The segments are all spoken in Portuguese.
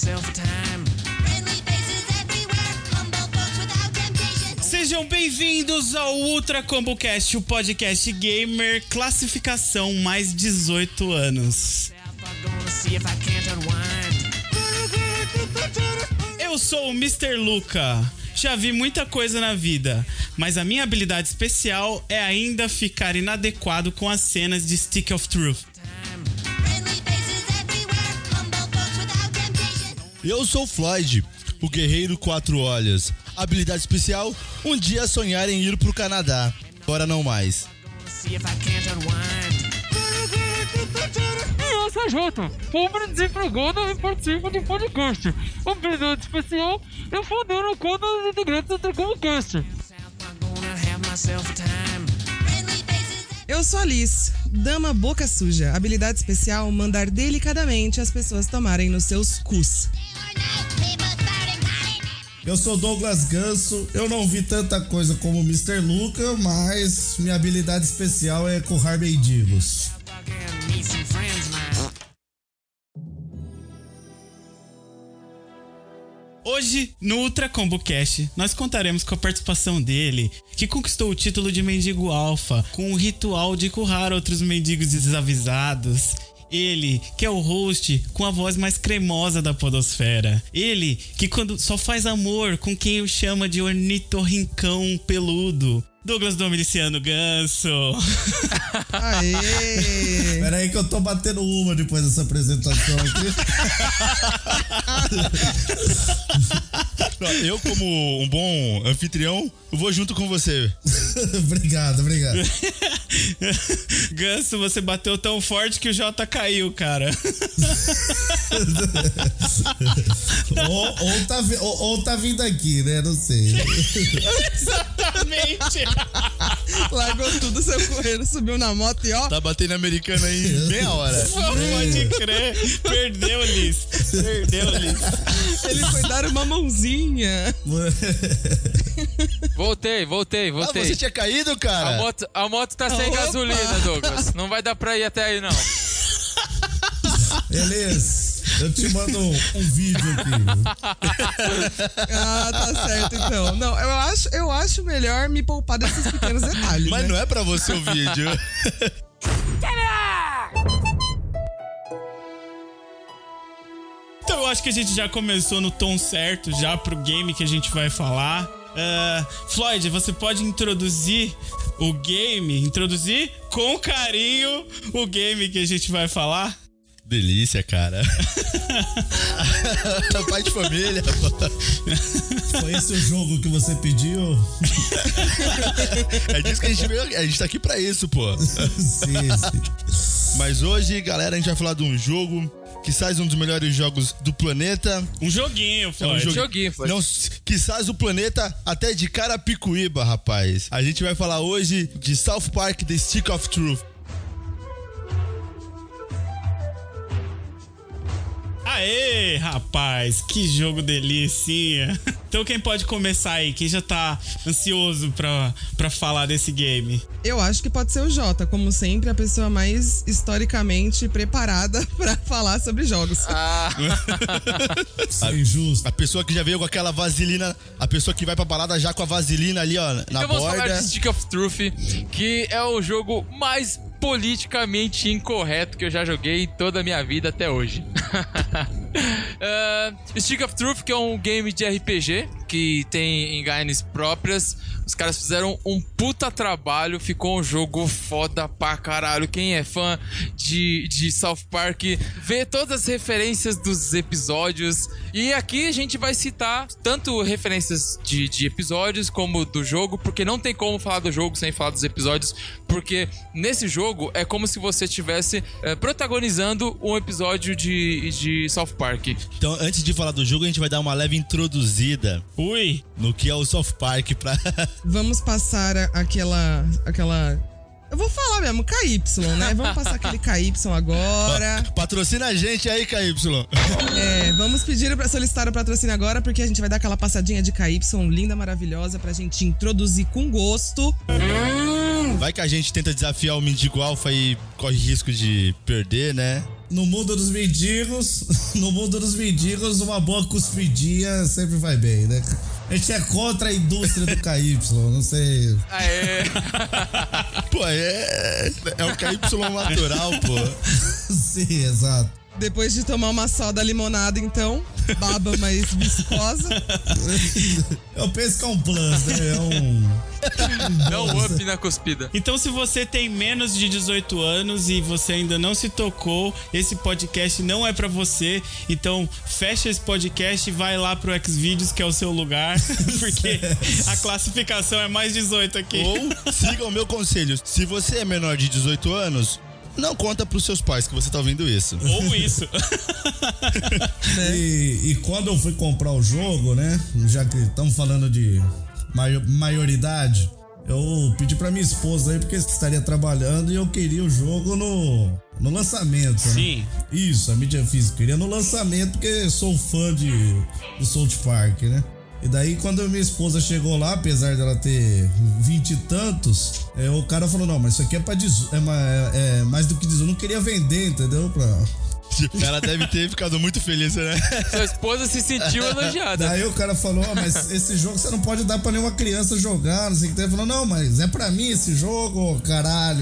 Sejam bem-vindos ao Ultra Combo Cast, o podcast gamer, classificação mais 18 anos. Eu sou o Mr. Luca. Já vi muita coisa na vida, mas a minha habilidade especial é ainda ficar inadequado com as cenas de Stick of Truth. Eu sou o Floyd, o guerreiro quatro olhos. Habilidade especial, um dia sonhar em ir pro Canadá. Agora não mais. Eu sou Jota, pobre desempregado e participo de podcast. Habilidade especial, eu fodendo conta dos integrantes do TracomoCast. Eu sou a Liz, dama boca suja. Habilidade especial, mandar delicadamente as pessoas tomarem nos seus cus. Eu sou Douglas Ganso, eu não vi tanta coisa como o Mr. Luca, mas minha habilidade especial é currar mendigos. Hoje, no Ultra Combo Cast, nós contaremos com a participação dele, que conquistou o título de mendigo alfa, com o ritual de currar outros mendigos desavisados. Ele, que é o host com a voz mais cremosa da podosfera. Ele, que quando só faz amor com quem o chama de ornitorrincão peludo. Douglas Domiciano Ganso. Aê! Pera aí que eu tô batendo uma depois dessa apresentação aqui. Eu, como um bom anfitrião, eu vou junto com você. Obrigado. Ganso, você bateu tão forte que o Jota caiu, cara. ou tá vindo aqui, né? Não sei. Exatamente. Largou tudo, saiu correndo, subiu na moto e ó. Tá batendo americano aí em meia hora. Só pode crer. Perdeu, Liz. Ele foi dar uma mãozinha. Voltei. Ah, você tinha caído, cara? A moto tá sem Opa! gasolina, Douglas. Não vai dar pra ir até aí, não. Beleza. Eu te mando um vídeo aqui. Ah, tá certo então. Não, eu acho melhor me poupar desses pequenos detalhes. Mas né? não é pra você o vídeo. Então eu acho que a gente já começou no tom certo já pro game que a gente vai falar. Floyd, você pode introduzir com carinho o game que a gente vai falar? Delícia, cara. Pai de família. Foi esse o jogo que você pediu? É disso que a gente veio. A gente tá aqui pra isso, pô. Sim. Mas hoje, galera, a gente vai falar de um jogo que sai um dos melhores jogos do planeta. Um joguinho, Floyd. Joguinho, Floyd. Não, que sai o planeta até de Carapicuíba, rapaz. A gente vai falar hoje de South Park The Stick of Truth. Aê, rapaz, que jogo delicinha. Então quem pode começar aí? Quem já tá ansioso pra falar desse game? Eu acho que pode ser o Jota, como sempre, a pessoa mais historicamente preparada pra falar sobre jogos. Sim, justo. A pessoa que já veio com aquela vaselina, a pessoa que vai pra balada já com a vaselina ali, ó, na Então vamos falar borda. de Stick of Truth, que é o jogo mais politicamente incorreto que eu já joguei em toda a minha vida até hoje. Stick of Truth, que é um game de RPG que tem engines próprias. Os caras fizeram um puta trabalho, ficou um jogo foda pra caralho. Quem é fã de South Park vê todas as referências dos episódios. E aqui a gente vai citar tanto referências de episódios como do jogo, porque não tem como falar do jogo sem falar dos episódios, porque nesse jogo é como se você estivesse protagonizando um episódio de South Park. Então, antes de falar do jogo, a gente vai dar uma leve introduzida Ui. no que é o South Park pra... Vamos passar aquela... Eu vou falar mesmo, KY, né? Vamos passar aquele KY agora. Patrocina a gente aí, KY. Vamos pedir pra solicitar o patrocínio agora, porque a gente vai dar aquela passadinha de KY linda, maravilhosa, pra gente introduzir com gosto. Vai que a gente tenta desafiar o mendigo alfa e corre risco de perder, né? No mundo dos mendigos, uma boa cuspidinha sempre vai bem, né? A gente é contra a indústria do KY, não sei. Aê! Pô, é o KY natural, pô. Sim, exato. Depois de tomar uma soda limonada, então, baba mais viscosa. Eu penso que é um plus, né? É um up na cuspida. Então, se você tem menos de 18 anos e você ainda não se tocou, esse podcast não é pra você. Então, fecha esse podcast e vai lá pro Xvideos, que é o seu lugar, porque a classificação é mais 18 aqui. Ou siga o meu conselho. Se você é menor de 18 anos, não conta pros seus pais que você tá ouvindo isso. Ou isso. E quando eu fui comprar o jogo, né? Já que estamos falando de maioridade, eu pedi pra minha esposa aí, porque estaria trabalhando e eu queria o jogo no lançamento, né? Sim. Isso, a mídia física. Queria no lançamento, porque sou fã do South Park, né? E daí, quando minha esposa chegou lá, apesar dela ter 20 e tantos, o cara falou, não, mas isso aqui é mais do que 18. Eu não queria vender, entendeu? Ela deve ter ficado muito feliz, né? Sua esposa se sentiu elogiada. Daí o cara falou, mas esse jogo você não pode dar pra nenhuma criança jogar, não sei o que. Ele falou, não, mas é pra mim esse jogo, caralho.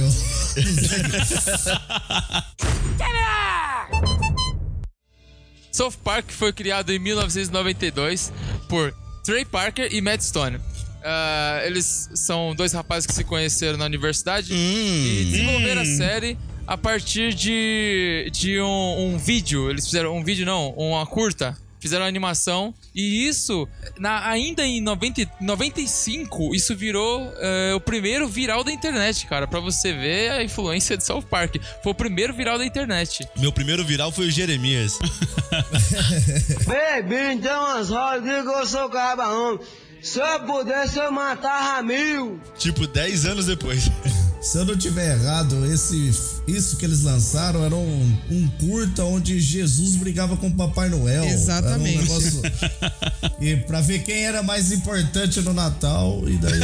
South Park foi criado em 1992 por Trey Parker e Matt Stone. Eles são dois rapazes que se conheceram na universidade e desenvolveram a série a partir de um vídeo. Eles fizeram um vídeo, não, uma curta. Fizeram a animação. E isso, ainda em 95, isso virou o primeiro viral da internet, cara. Pra você ver a influência de South Park. Foi o primeiro viral da internet. Meu primeiro viral foi o Jeremias. Baby, então as rodas, digo eu sou cabarão. Se eu pudesse, eu matava 1000. Tipo, 10 anos depois. Se eu não tiver errado, isso que eles lançaram era um curta onde Jesus brigava com o Papai Noel. Exatamente. Era um negócio... E pra ver quem era mais importante no Natal, e daí...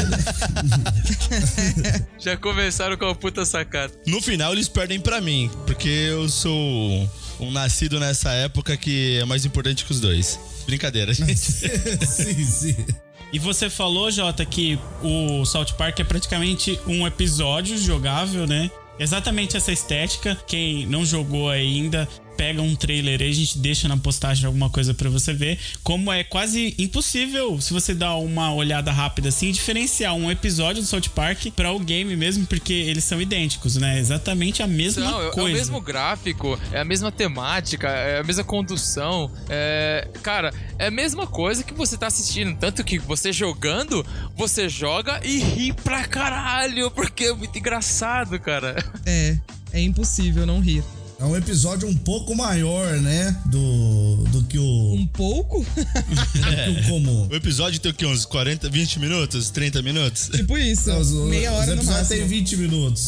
Já começaram com a puta sacada. No final, eles perdem pra mim, porque eu sou um nascido nessa época que é mais importante que os dois. Brincadeira, gente. Sim. E você falou, Jota, que o South Park é praticamente um episódio jogável, né? Exatamente essa estética. Quem não jogou ainda, pega um trailer aí, a gente deixa na postagem alguma coisa pra você ver. Como é quase impossível, se você dá uma olhada rápida assim, diferenciar um episódio do South Park pra o game mesmo, porque eles são idênticos, né? Exatamente a mesma coisa. É o mesmo gráfico, é a mesma temática, é a mesma condução. Cara, é a mesma coisa que você tá assistindo. Tanto que você jogando, você joga e ri pra caralho, porque é muito engraçado, cara. É impossível não rir. É um episódio um pouco maior, né? Do que o... Um pouco? do que o comum. O episódio tem o quê? Uns 40, 20 minutos? 30 minutos? Tipo isso, meia hora no máximo. Tem 20 minutos,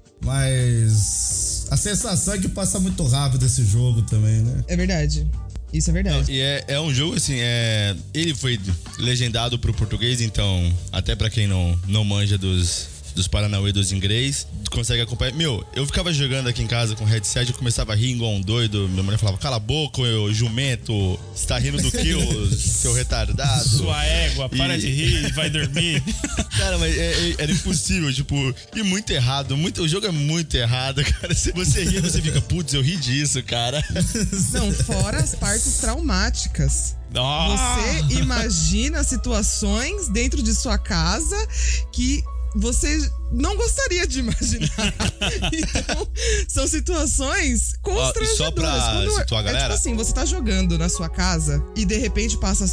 mas... A sensação é que passa muito rápido esse jogo também, né? É verdade. Isso é verdade. E é um jogo, assim, ele foi legendado pro português, então, até pra quem não manja dos Paranauê dos inglês, consegue acompanhar. Meu, eu ficava jogando aqui em casa com headset, eu começava a rir igual um doido. Minha mulher falava, cala a boca, jumento, você tá rindo do que, seu retardado? Sua égua, para de rir e vai dormir. Cara, mas era impossível, tipo, e muito errado, o jogo é muito errado, cara. Se você ri, você fica, putz, eu ri disso, cara. Não, fora as partes traumáticas. Você imagina situações dentro de sua casa que você não gostaria de imaginar. Então, são situações constrangedoras. Só pra situar a galera? Tipo assim, você tá jogando na sua casa e de repente passa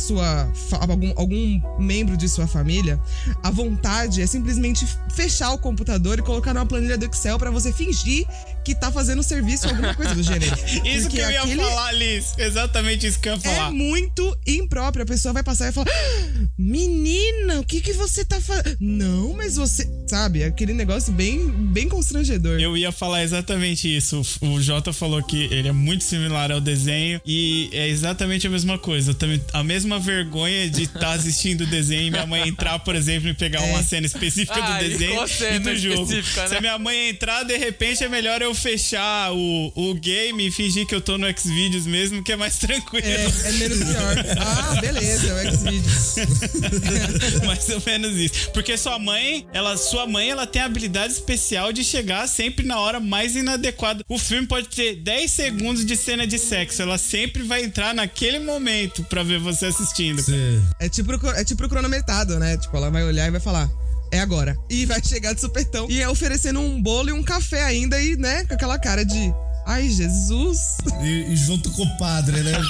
algum membro de sua família, a vontade é simplesmente fechar o computador e colocar numa planilha do Excel pra você fingir que tá fazendo serviço ou alguma coisa do gênero. Isso porque que eu ia falar, Liz. Exatamente isso que eu ia falar. É muito impróprio. A pessoa vai passar e falar, menina, o que você tá fazendo? Não, mas você... Sabe? Aquele negócio bem constrangedor. Eu ia falar exatamente isso. O Jota falou que ele é muito similar ao desenho e é exatamente a mesma coisa. Também a mesma vergonha de estar assistindo o desenho e minha mãe entrar, por exemplo, e pegar uma cena específica do desenho e do jogo. Né? Se a minha mãe entrar, de repente é melhor eu fechar o game e fingir que eu tô no Xvideos mesmo, que é mais tranquilo. É menos pior. Ah, beleza, o Xvideos. Mais ou menos isso. Porque sua mãe, ela tem a habilidade especial de chegar sempre na hora mais inadequada. O filme pode ter 10 segundos de cena de sexo. Ela sempre vai entrar naquele momento pra ver você assistindo. Sim. É tipo cronometrado, né? Tipo, ela vai olhar e vai falar: é agora. E vai chegar de supetão. E é oferecendo um bolo e um café ainda. E, né, com aquela cara de: ai, Jesus. E junto com o padre, né?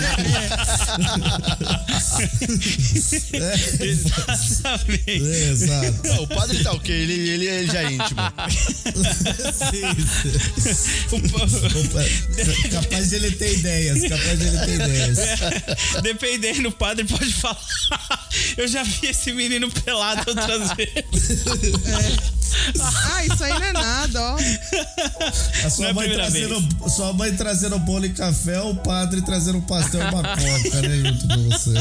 Exatamente. Exato. Não, o padre tá ok, ele já é íntimo. Capaz de ele ter ideias. Dependendo, o padre pode falar: eu já vi esse menino pelado outras vezes. Ah, isso aí não é nada, ó. A sua mãe trazendo bolo e café, o padre trazendo um pastel e uma coca, né? Junto com você.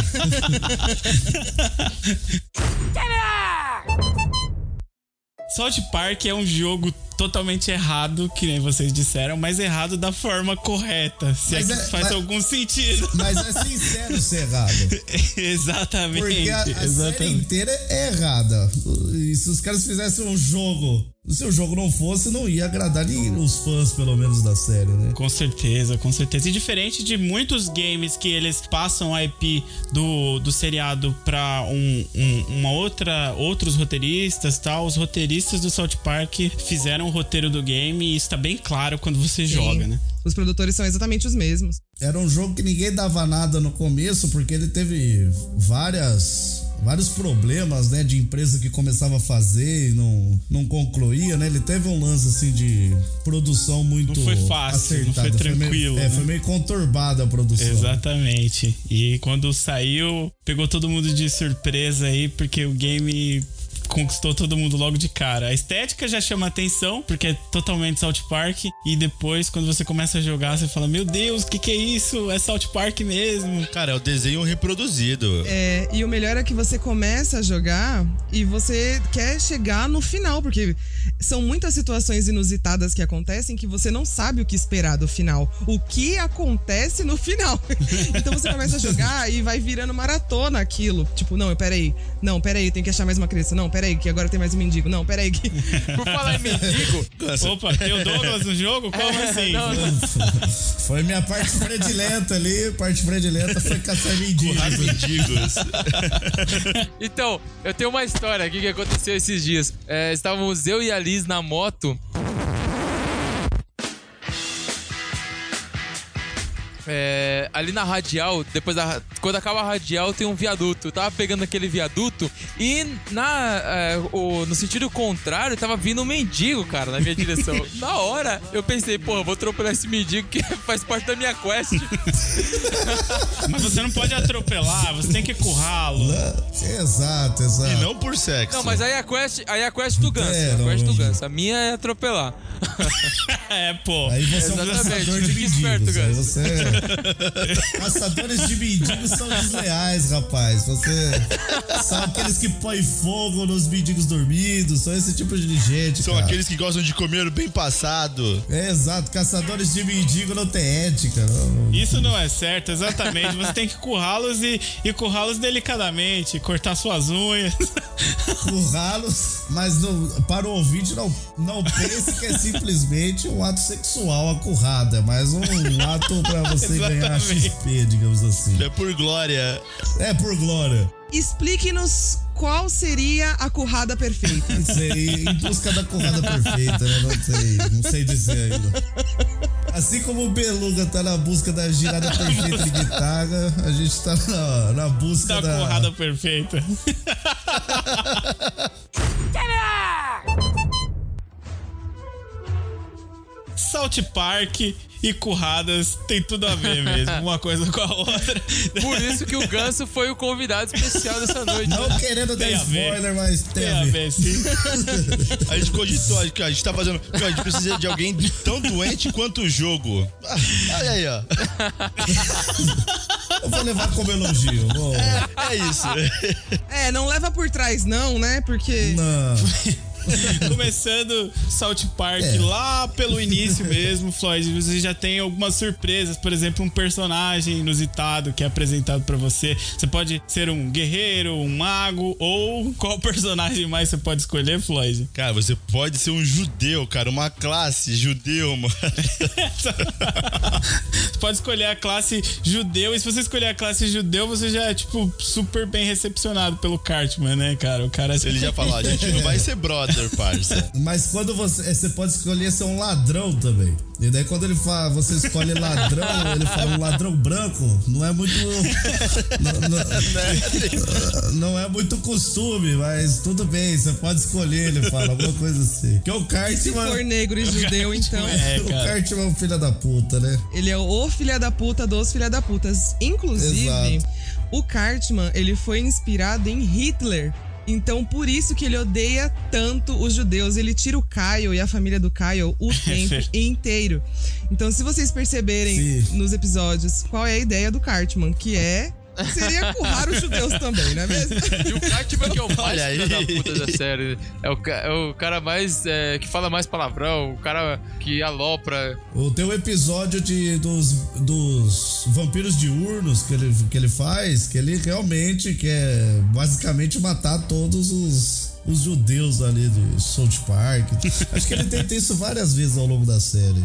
South Park é um jogo totalmente errado, que nem vocês disseram, mas errado da forma correta. Se Mas é que faz algum sentido. Mas é sincero ser errado. Exatamente. Porque a série inteira é errada. E se os caras fizessem um jogo, se o jogo não fosse, não ia agradar os fãs, pelo menos, da série, né? Com certeza, com certeza. E diferente de muitos games que eles passam a IP do seriado pra outros roteiristas e tal, os roteiristas do South Park fizeram o roteiro do game e isso tá bem claro quando você joga, né? Os produtores são exatamente os mesmos. Era um jogo que ninguém dava nada no começo, porque ele teve vários problemas, né, de empresa que começava a fazer e não concluía, né? Ele teve um lance, assim, de produção muito não foi fácil, acertada. não foi tranquilo. Foi meio conturbada a produção. Exatamente. E quando saiu, pegou todo mundo de surpresa aí, porque o game conquistou todo mundo logo de cara. A estética já chama atenção, porque é totalmente South Park. E depois, quando você começa a jogar, você fala: meu Deus, o que é isso? É South Park mesmo. Cara, é o desenho reproduzido. E o melhor é que você começa a jogar e você quer chegar no final, porque são muitas situações inusitadas que acontecem que você não sabe o que esperar do final. O que acontece no final. Então você começa a jogar e vai virando maratona aquilo. Tipo, peraí, tem que achar mais uma criança. Não, peraí, que agora tem mais um mendigo. Não, peraí. Por falar em mendigo... Opa, tem o Douglas no jogo? Como assim? Não. Foi minha parte predileta ali. Parte predileta foi caçar mendigos. Currar mendigos. Então, eu tenho uma história aqui que aconteceu esses dias. Estávamos eu e a Liz na moto. Ali na radial, quando acaba a radial, tem um viaduto. Eu tava pegando aquele viaduto e no sentido contrário, tava vindo um mendigo, cara, na minha direção. Na hora, eu pensei: eu vou atropelar esse mendigo que faz parte da minha quest. Mas você não pode atropelar, você tem que currá-lo. Exato. E não por sexo. Não, mas aí a quest do ganso. Ganso. A minha é atropelar. Pô. Aí você é um caçador de esperto, mendigos. Aí você... Caçadores de mendigos são desleais, rapaz. São aqueles que põem fogo nos mendigos dormidos. São esse tipo de gente, São aqueles que gostam de comer bem passado. Exato. Caçadores de mendigo não tem ética. Isso não é certo, exatamente. Você tem que currá-los e currá-los delicadamente. Cortar suas unhas. Currá-los, mas para o ouvinte não pense que é simplesmente um ato sexual a currada. É mais um ato pra você ganhar XP, digamos assim. É por glória. É por glória. Explique-nos qual seria a currada perfeita. Em busca da currada perfeita, né? Não sei dizer ainda. Assim como o Beluga tá na busca da girada perfeita de guitarra, a gente tá na busca da currada perfeita. South Park e curradas tem tudo a ver mesmo, uma coisa com a outra. Por isso que o Ganso foi o convidado especial dessa noite. Não querendo dar spoiler, mas tem a ver, sim. A gente cogitou, a gente tá fazendo... A gente precisa de alguém tão doente quanto o jogo. Olha aí, ó. Eu vou levar como elogio. É isso. Não leva por trás não, né? Porque... Não. Começando South Park lá pelo início mesmo, Floyd, você já tem algumas surpresas, por exemplo, um personagem inusitado que é apresentado pra você. Você pode ser um guerreiro, um mago, ou qual personagem mais você pode escolher, Floyd? Cara, você pode ser um judeu, cara, uma classe judeu, mano. Você pode escolher a classe judeu, e se você escolher a classe judeu, você já é, tipo, super bem recepcionado pelo Cartman, né, cara? O cara... Ele já falou, a gente não vai ser brother, parça. Mas quando você pode escolher ser um ladrão também. E daí quando ele fala, você escolhe ladrão, ele fala um ladrão branco, não é muito... não é muito costume, mas tudo bem, você pode escolher, ele fala, alguma coisa assim. Porque o Cartman... Se for negro e judeu, então... O Cartman é um filho da puta, né? Ele é o filho da puta dos filha da putas. Inclusive, Exato. o Cartman, ele foi inspirado em Hitler. Então, por isso que ele odeia tanto os judeus. Ele tira o Kyle e a família do Kyle o tempo inteiro. Então, se vocês perceberem nos episódios, qual é a ideia do Cartman? Que seria currar os judeus também, não é mesmo? E o Cartman, que é o mais filho da puta da série. É o cara mais... que fala mais palavrão, o cara que alopra. Tem um episódio dos vampiros diurnos que ele faz, que ele realmente quer basicamente matar todos os judeus ali de South Park. Acho que ele tenta isso várias vezes ao longo da série.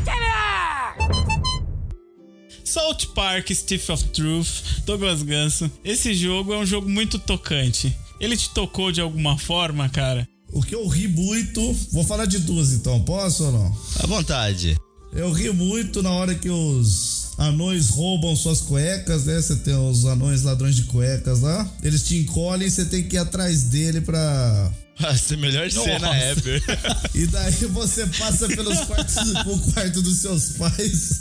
South Park, Stick of Truth, Douglas Ganso. Esse jogo é um jogo muito tocante. Ele te tocou de alguma forma, cara? O que eu ri muito... Vou falar de duas então, posso ou não? À vontade. Eu ri muito na hora que os anões roubam suas cuecas, né? Você tem os anões ladrões de cuecas lá. Eles te encolhem e você tem que ir atrás dele pra... Essa é a melhor cena ever. E daí você passa pelos quartos, o quarto dos seus pais.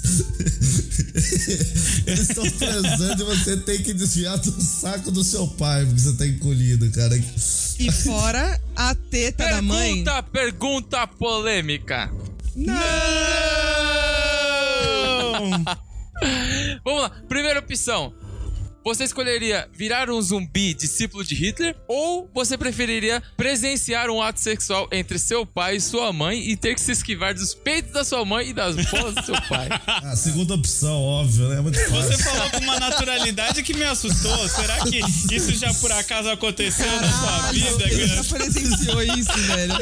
Eles estão transando e você tem que desviar do saco do seu pai, porque você tá encolhido, cara. E fora a teta da mãe. Pergunta polêmica. Não! Vamos lá, primeira opção. Você escolheria virar um zumbi discípulo de Hitler, ou você preferiria presenciar um ato sexual entre seu pai e sua mãe e ter que se esquivar dos peitos da sua mãe e das bolas do seu pai? A segunda opção, óbvio, né? É muito fácil. Você falou com uma naturalidade que me assustou. Será que isso já por acaso aconteceu na sua vida? Ele já presenciou isso, velho.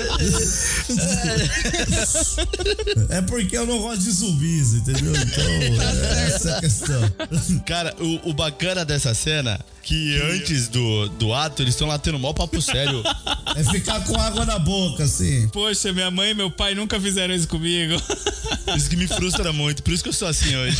É porque eu não gosto de zumbis, entendeu? Então, essa é a questão. Cara, o bacana dessa cena, que antes do ato, eles estão lá tendo mó papo sério. É ficar com água na boca, assim. Poxa, minha mãe e meu pai nunca fizeram isso comigo. Isso que me frustra muito, por isso que eu sou assim hoje.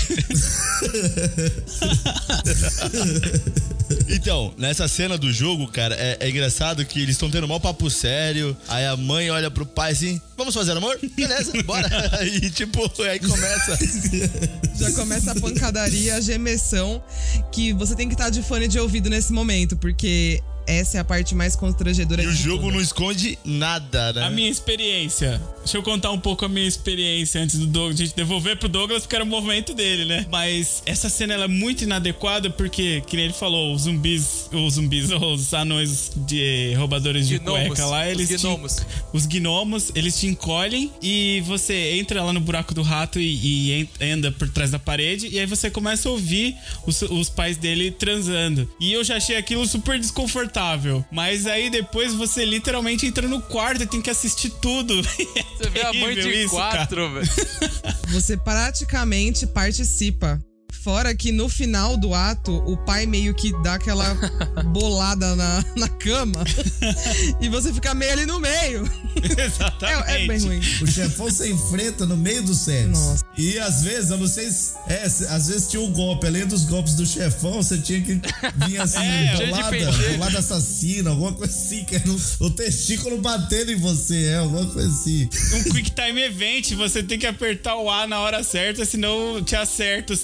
Então, nessa cena do jogo, cara, é engraçado que eles estão tendo mó papo sério. Aí a mãe olha pro pai assim: vamos fazer amor? Beleza, bora. E tipo, aí começa. Já começa a pancadaria, a gemessão, que você tem que estar de fone de ouvido nesse momento, porque essa é a parte mais constrangedora. E o jogo não esconde nada, né? A minha experiência. Deixa eu contar um pouco a minha experiência antes do Douglas. A gente devolver pro Douglas porque era o movimento dele, né? Mas essa cena ela é muito inadequada porque, que nem ele falou, os anões de roubadores de cueca lá, os gnomos, eles te encolhem e você entra lá no buraco do rato e anda por trás da parede, e aí você começa a ouvir os pais dele transando. E eu já achei aquilo super desconfortável. Mas aí depois você literalmente entra no quarto e tem que assistir tudo. Você vê a mãe de 4, velho. Você praticamente participa. Fora que no final do ato, o pai meio que dá aquela bolada na cama e você fica meio ali no meio. Exatamente. É bem ruim. O chefão você enfrenta no meio do sexo. Nossa. E às vezes, eu não sei se... às vezes tinha um golpe. Além dos golpes do chefão, você tinha que vir assim, do lado assassino, alguma coisa assim, que era o testículo batendo em você, alguma coisa assim. Um quick time event, você tem que apertar o A na hora certa, senão te acerta os testículos.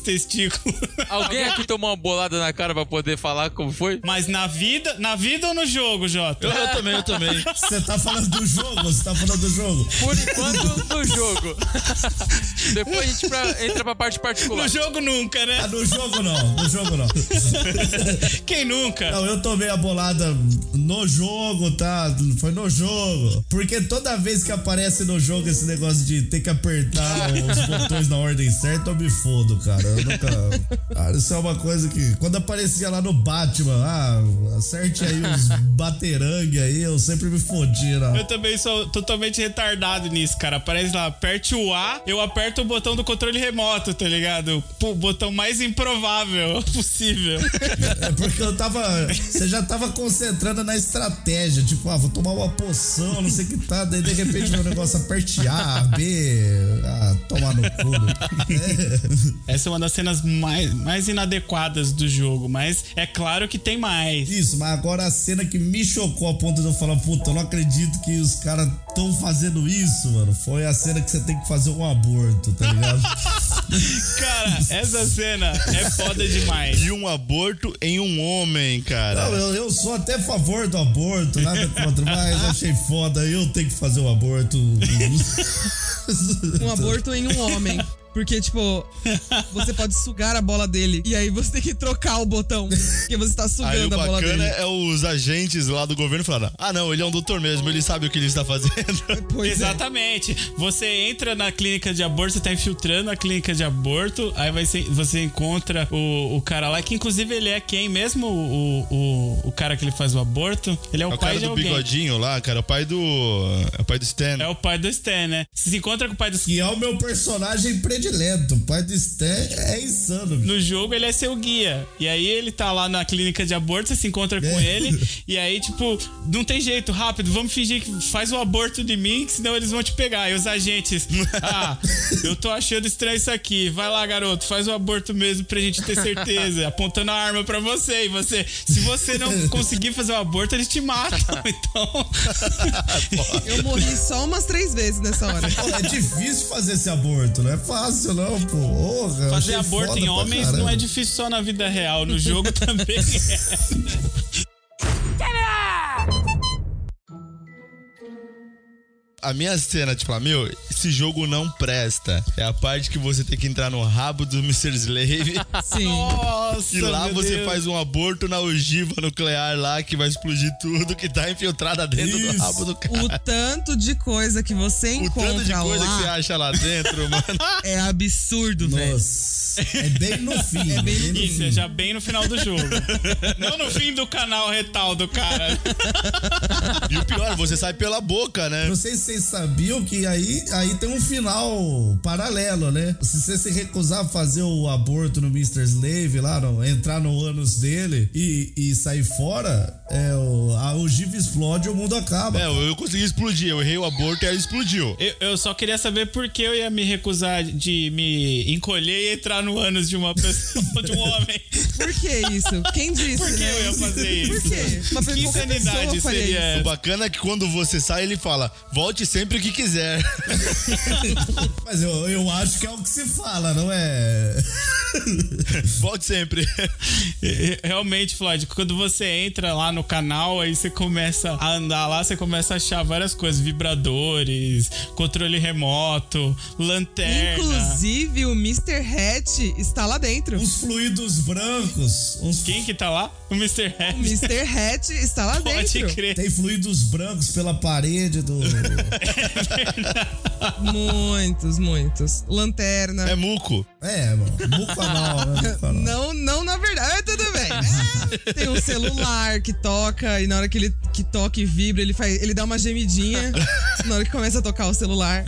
ridículo. Alguém aqui tomou uma bolada na cara pra poder falar como foi? Mas na vida ou no jogo, Jota? Eu também. Você tá falando do jogo? Por enquanto, no jogo. Depois a gente entra pra parte particular. No jogo nunca, né? No jogo não. Quem nunca? Não, eu tomei a bolada no jogo, tá? Foi no jogo. Porque toda vez que aparece no jogo esse negócio de ter que apertar os botões na ordem certa, eu me fodo, cara. Eu nunca... Cara, isso é uma coisa que... Quando aparecia lá no Batman, acerte aí os baterangue aí, eu sempre me fodia, né? Eu também sou totalmente retardado nisso, cara. Aparece lá, aperte o A, eu aperto o botão do controle remoto, tá ligado? O botão mais improvável possível. É porque você já tava concentrando na estratégia, tipo, vou tomar uma poção, não sei o que tá, daí de repente meu negócio aperte A, B, tomar no cu. Essa é uma das cenas mais inadequadas do jogo, mas é claro que tem mais. Isso, mas agora a cena que me chocou a ponto de eu falar, puta, eu não acredito que os caras tão fazendo isso, mano, foi a cena que você tem que fazer um aborto, tá ligado? Cara, essa cena é foda demais. E um aborto em um homem, cara. Não, eu sou até a favor do aborto, nada contra, mas achei foda, eu tenho que fazer um aborto. Um aborto em um homem. Porque, tipo, você pode sugar a bola dele e aí você tem que trocar o botão, porque você tá sugando a bola dele. Aí o bacana é os agentes lá do governo falando, não, ele é um doutor mesmo, ele sabe o que ele está fazendo. Pois exatamente. Você entra na clínica de aborto, você tá infiltrando a clínica de aborto, aí você encontra o cara lá, que inclusive ele é quem mesmo? O cara que ele faz o aborto? Ele é o pai cara de do alguém. Bigodinho lá, cara, é o pai do Stan. É o pai do Stan, né? Você se encontra com o pai do Stan. Que é o meu personagem predileto. O pai do Stan é insano. No jogo ele é seu guia. E aí ele tá lá na clínica de aborto, você se encontra com ele. E aí, tipo, não tem jeito, rápido, vamos fingir que faz o aborto de mim, que senão eles vão te pegar. E os agentes, eu tô achando estranho isso aqui. Vai lá, garoto, faz o aborto mesmo pra gente ter certeza. Apontando a arma pra você. E você, se você não conseguir fazer o aborto, eles te matam. Então. Eu morri só umas 3 vezes nessa hora. É difícil fazer esse aborto, não é fácil não, pô. Fazer aborto em homens não é difícil só na vida real, no jogo também é. A minha cena de falar, esse jogo não presta. É a parte que você tem que entrar no rabo do Mr. Slave. Sim. Nossa, e lá você Deus. faz um aborto na ogiva nuclear lá, que vai explodir tudo que tá infiltrada dentro do rabo do cara. O tanto de coisa que você encontra lá... O tanto de coisa que você acha lá dentro, mano. É absurdo, velho. Nossa. É bem no fim. É bem no Isso, é já bem no final do jogo. Não no fim do canal retal do cara. E o pior, você sai pela boca, né? Não sei se vocês sabiam que aí tem um final paralelo, né? Se você se recusar a fazer o aborto no Mr. Slave lá, entrar no ânus dele e sair fora, a ogiva explode e o mundo acaba. Eu consegui explodir, eu errei o aborto e aí explodiu. Eu só queria saber por que eu ia me recusar de me encolher e entrar no ânus de uma pessoa, de um homem. Por que isso? Quem disse, Por que né? eu ia fazer isso? Por quê? Que insanidade seria O essa? bacana é que quando você sai, ele fala, volte sempre que quiser. Mas eu acho que é o que se fala, não é? Volte sempre. Realmente, Floyd, quando você entra lá no canal, aí você começa a andar lá, você começa a achar várias coisas, vibradores, controle remoto, lanterna. Inclusive, o Mr. Hatch está lá dentro. Uns fluidos brancos. Quem que tá lá? O Mr. O Hatch. Mr. Hatch está lá Pode dentro. crer. Tem fluidos brancos pela parede do... Muitos. Lanterna. É muco. Muco anal, né? Muco anal. Não, na verdade, tudo bem. Tem um celular que toca e na hora que ele toca e vibra, ele dá uma gemidinha na hora que começa a tocar o celular.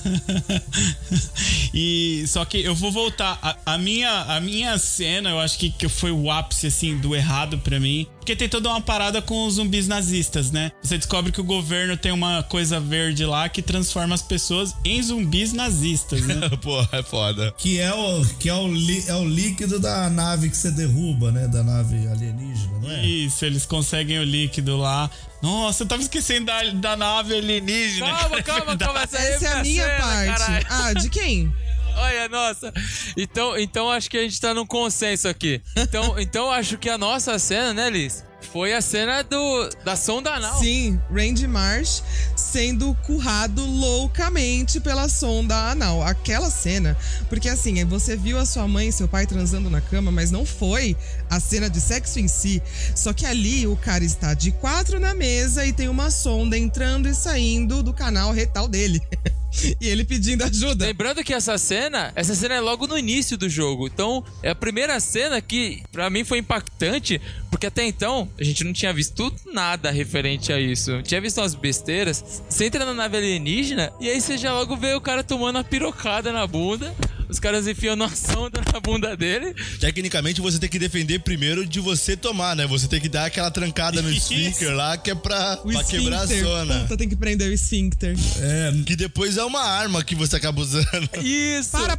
E só que eu vou voltar. A minha cena, eu acho que foi o ápice assim do errado pra mim. Porque tem toda uma parada com os zumbis nazistas, né? Você descobre que o governo tem uma coisa verde lá que transforma as pessoas em zumbis nazistas, né? Pô, é foda. Que é o líquido da nave que você derruba, né? Da nave alienígena, não é? Isso, eles conseguem o líquido lá. Nossa, eu tava esquecendo da nave alienígena. Calma, essa aí Essa é a minha cena, parte. caralho. De quem? Olha, nossa. Então acho que a gente tá num consenso aqui. Então acho que a nossa cena, né, Liz? Foi a cena da sonda anal. Sim, Randy Marsh sendo currado loucamente pela sonda anal. Aquela cena, porque assim, você viu a sua mãe e seu pai transando na cama, mas não foi a cena de sexo em si. Só que ali o cara está de 4 na mesa e tem uma sonda entrando e saindo do canal retal dele. E ele pedindo ajuda. Lembrando que essa cena é logo no início do jogo. Então, é a primeira cena que, pra mim, foi impactante. Porque até então, a gente não tinha visto nada referente a isso. Tinha visto umas besteiras. Você entra na nave alienígena e aí você já logo vê o cara tomando uma pirocada na bunda. Os caras enfiam uma sonda na bunda dele. Tecnicamente, você tem que defender primeiro de você tomar, né? Você tem que dar aquela trancada no esfíncter lá, que é pra quebrar a zona. Puta, tem que prender o esfíncter. Que depois é uma arma que você acaba usando. Isso! Para.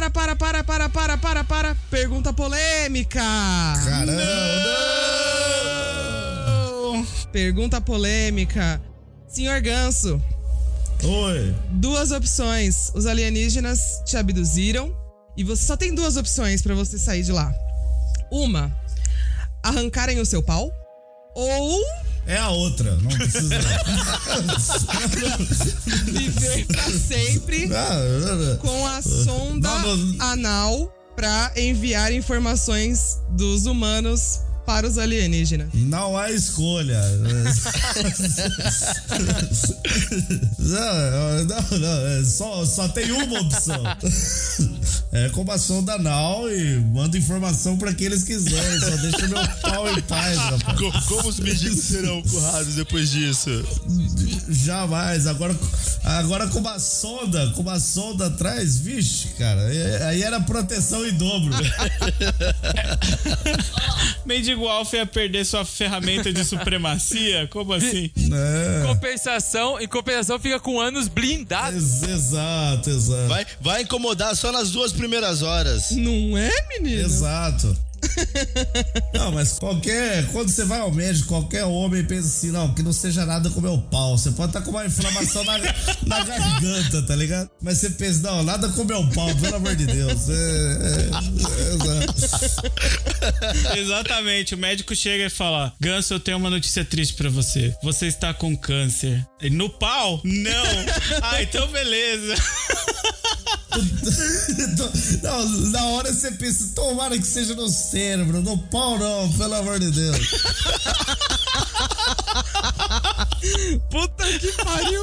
Pergunta polêmica. Caramba! Não! Pergunta polêmica. Senhor Ganso. Oi. 2 opções. Os alienígenas te abduziram e você só tem 2 opções pra você sair de lá. Uma, arrancarem o seu pau. Ou É a outra, não precisa. viver pra sempre com a sonda anal pra enviar informações dos humanos para os alienígenas. Não há escolha. Não, só tem uma opção. É como a sonda anal e manda informação pra quem eles quiserem. Só deixa meu pau em paz, rapaz. Como os mendigos serão currados depois disso? Jamais. Agora com uma sonda atrás, vixe, cara. Aí era proteção em dobro. Mendigo Alfa ia perder sua ferramenta de supremacia? Como assim? Em compensação fica com anos blindados. Exato. Vai incomodar só nas 2 primeiras horas. Não é, menino? Exato. Não, mas quando você vai ao médico, qualquer homem pensa assim, não, que não seja nada com o meu pau. Você pode estar com uma inflamação na garganta, tá ligado? Mas você pensa, não, nada com o meu pau, pelo amor de Deus. Exatamente, o médico chega e fala: Ganso, eu tenho uma notícia triste pra você. Você está com câncer. Ele, no pau? Não. Ah, então beleza. Não, na hora você pensa, tomara que seja no cérebro, no pau não, pelo amor de Deus. Puta que pariu.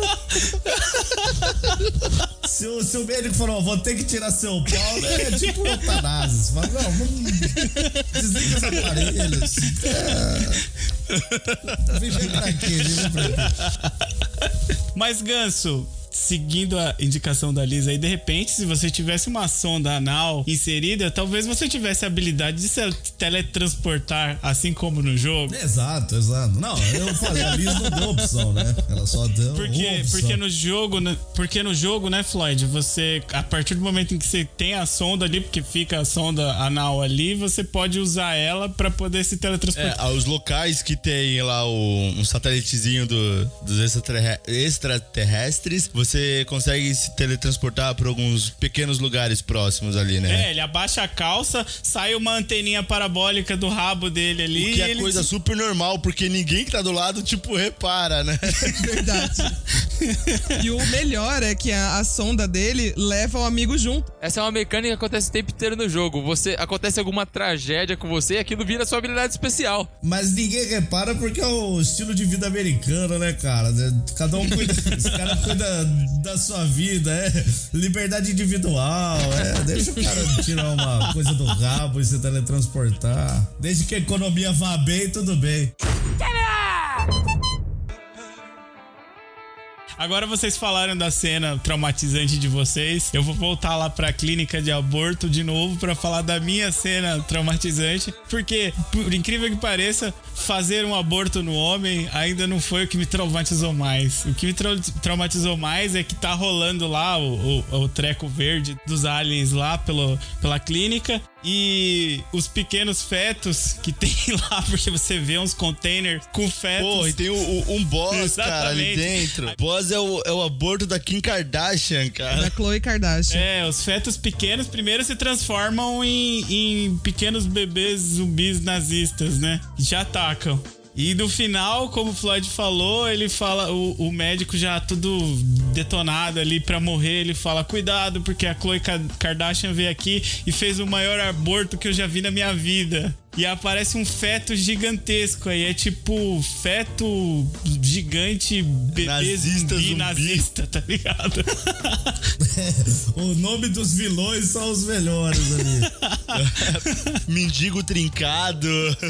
Se o médico falou, vou ter que tirar seu pau, é tipo eutanásia. Você fala, não, vamos desliga os aparelhos. Viver pra quê? Mas, Ganso, seguindo a indicação da Liz aí, de repente, se você tivesse uma sonda anal inserida, talvez você tivesse a habilidade de se teletransportar, assim como no jogo. Exato. Não, eu falei, a Liz não deu opção, né? Ela só deu uma opção. Porque no jogo, né, Floyd, você, a partir do momento em que você tem a sonda ali, porque fica a sonda anal ali, você pode usar ela pra poder se teletransportar. Os locais que tem lá um satélitezinho dos extraterrestres, você consegue se teletransportar para alguns pequenos lugares próximos ali, né? Ele abaixa a calça, sai uma anteninha parabólica do rabo dele ali. O que é coisa super normal, porque ninguém que tá do lado, tipo, repara, né? Verdade. E o melhor é que a sonda dele leva o amigo junto. Essa é uma mecânica que acontece o tempo inteiro no jogo. Acontece alguma tragédia com você e aquilo vira sua habilidade especial. Mas ninguém repara porque é o estilo de vida americano, né, cara? Cada um cuida, os caras cuidam da sua vida, liberdade individual, deixa o cara tirar uma coisa do rabo e se teletransportar. Desde que a economia vá bem, tudo bem. Agora vocês falaram da cena traumatizante de vocês. Eu vou voltar lá pra clínica de aborto de novo pra falar da minha cena traumatizante. Porque, por incrível que pareça, fazer um aborto no homem ainda não foi o que me traumatizou mais. O que me traumatizou mais é que tá rolando lá o treco verde dos aliens lá pela clínica. E os pequenos fetos que tem lá, porque você vê uns containers com fetos. Pô, e tem um boss, cara, ali dentro. O boss é o aborto da Kim Kardashian, cara. Da Khloe Kardashian. Os fetos pequenos primeiro se transformam em pequenos bebês zumbis nazistas, né? Que já atacam. E no final, como o Floyd falou, ele fala, o médico já tudo detonado ali pra morrer, ele fala, cuidado, porque a Khloe Kardashian veio aqui e fez o maior aborto que eu já vi na minha vida. E aparece um feto gigantesco aí, é tipo feto gigante bebê zumbi nazista, tá ligado? O nome dos vilões são os melhores ali. Mendigo trincado.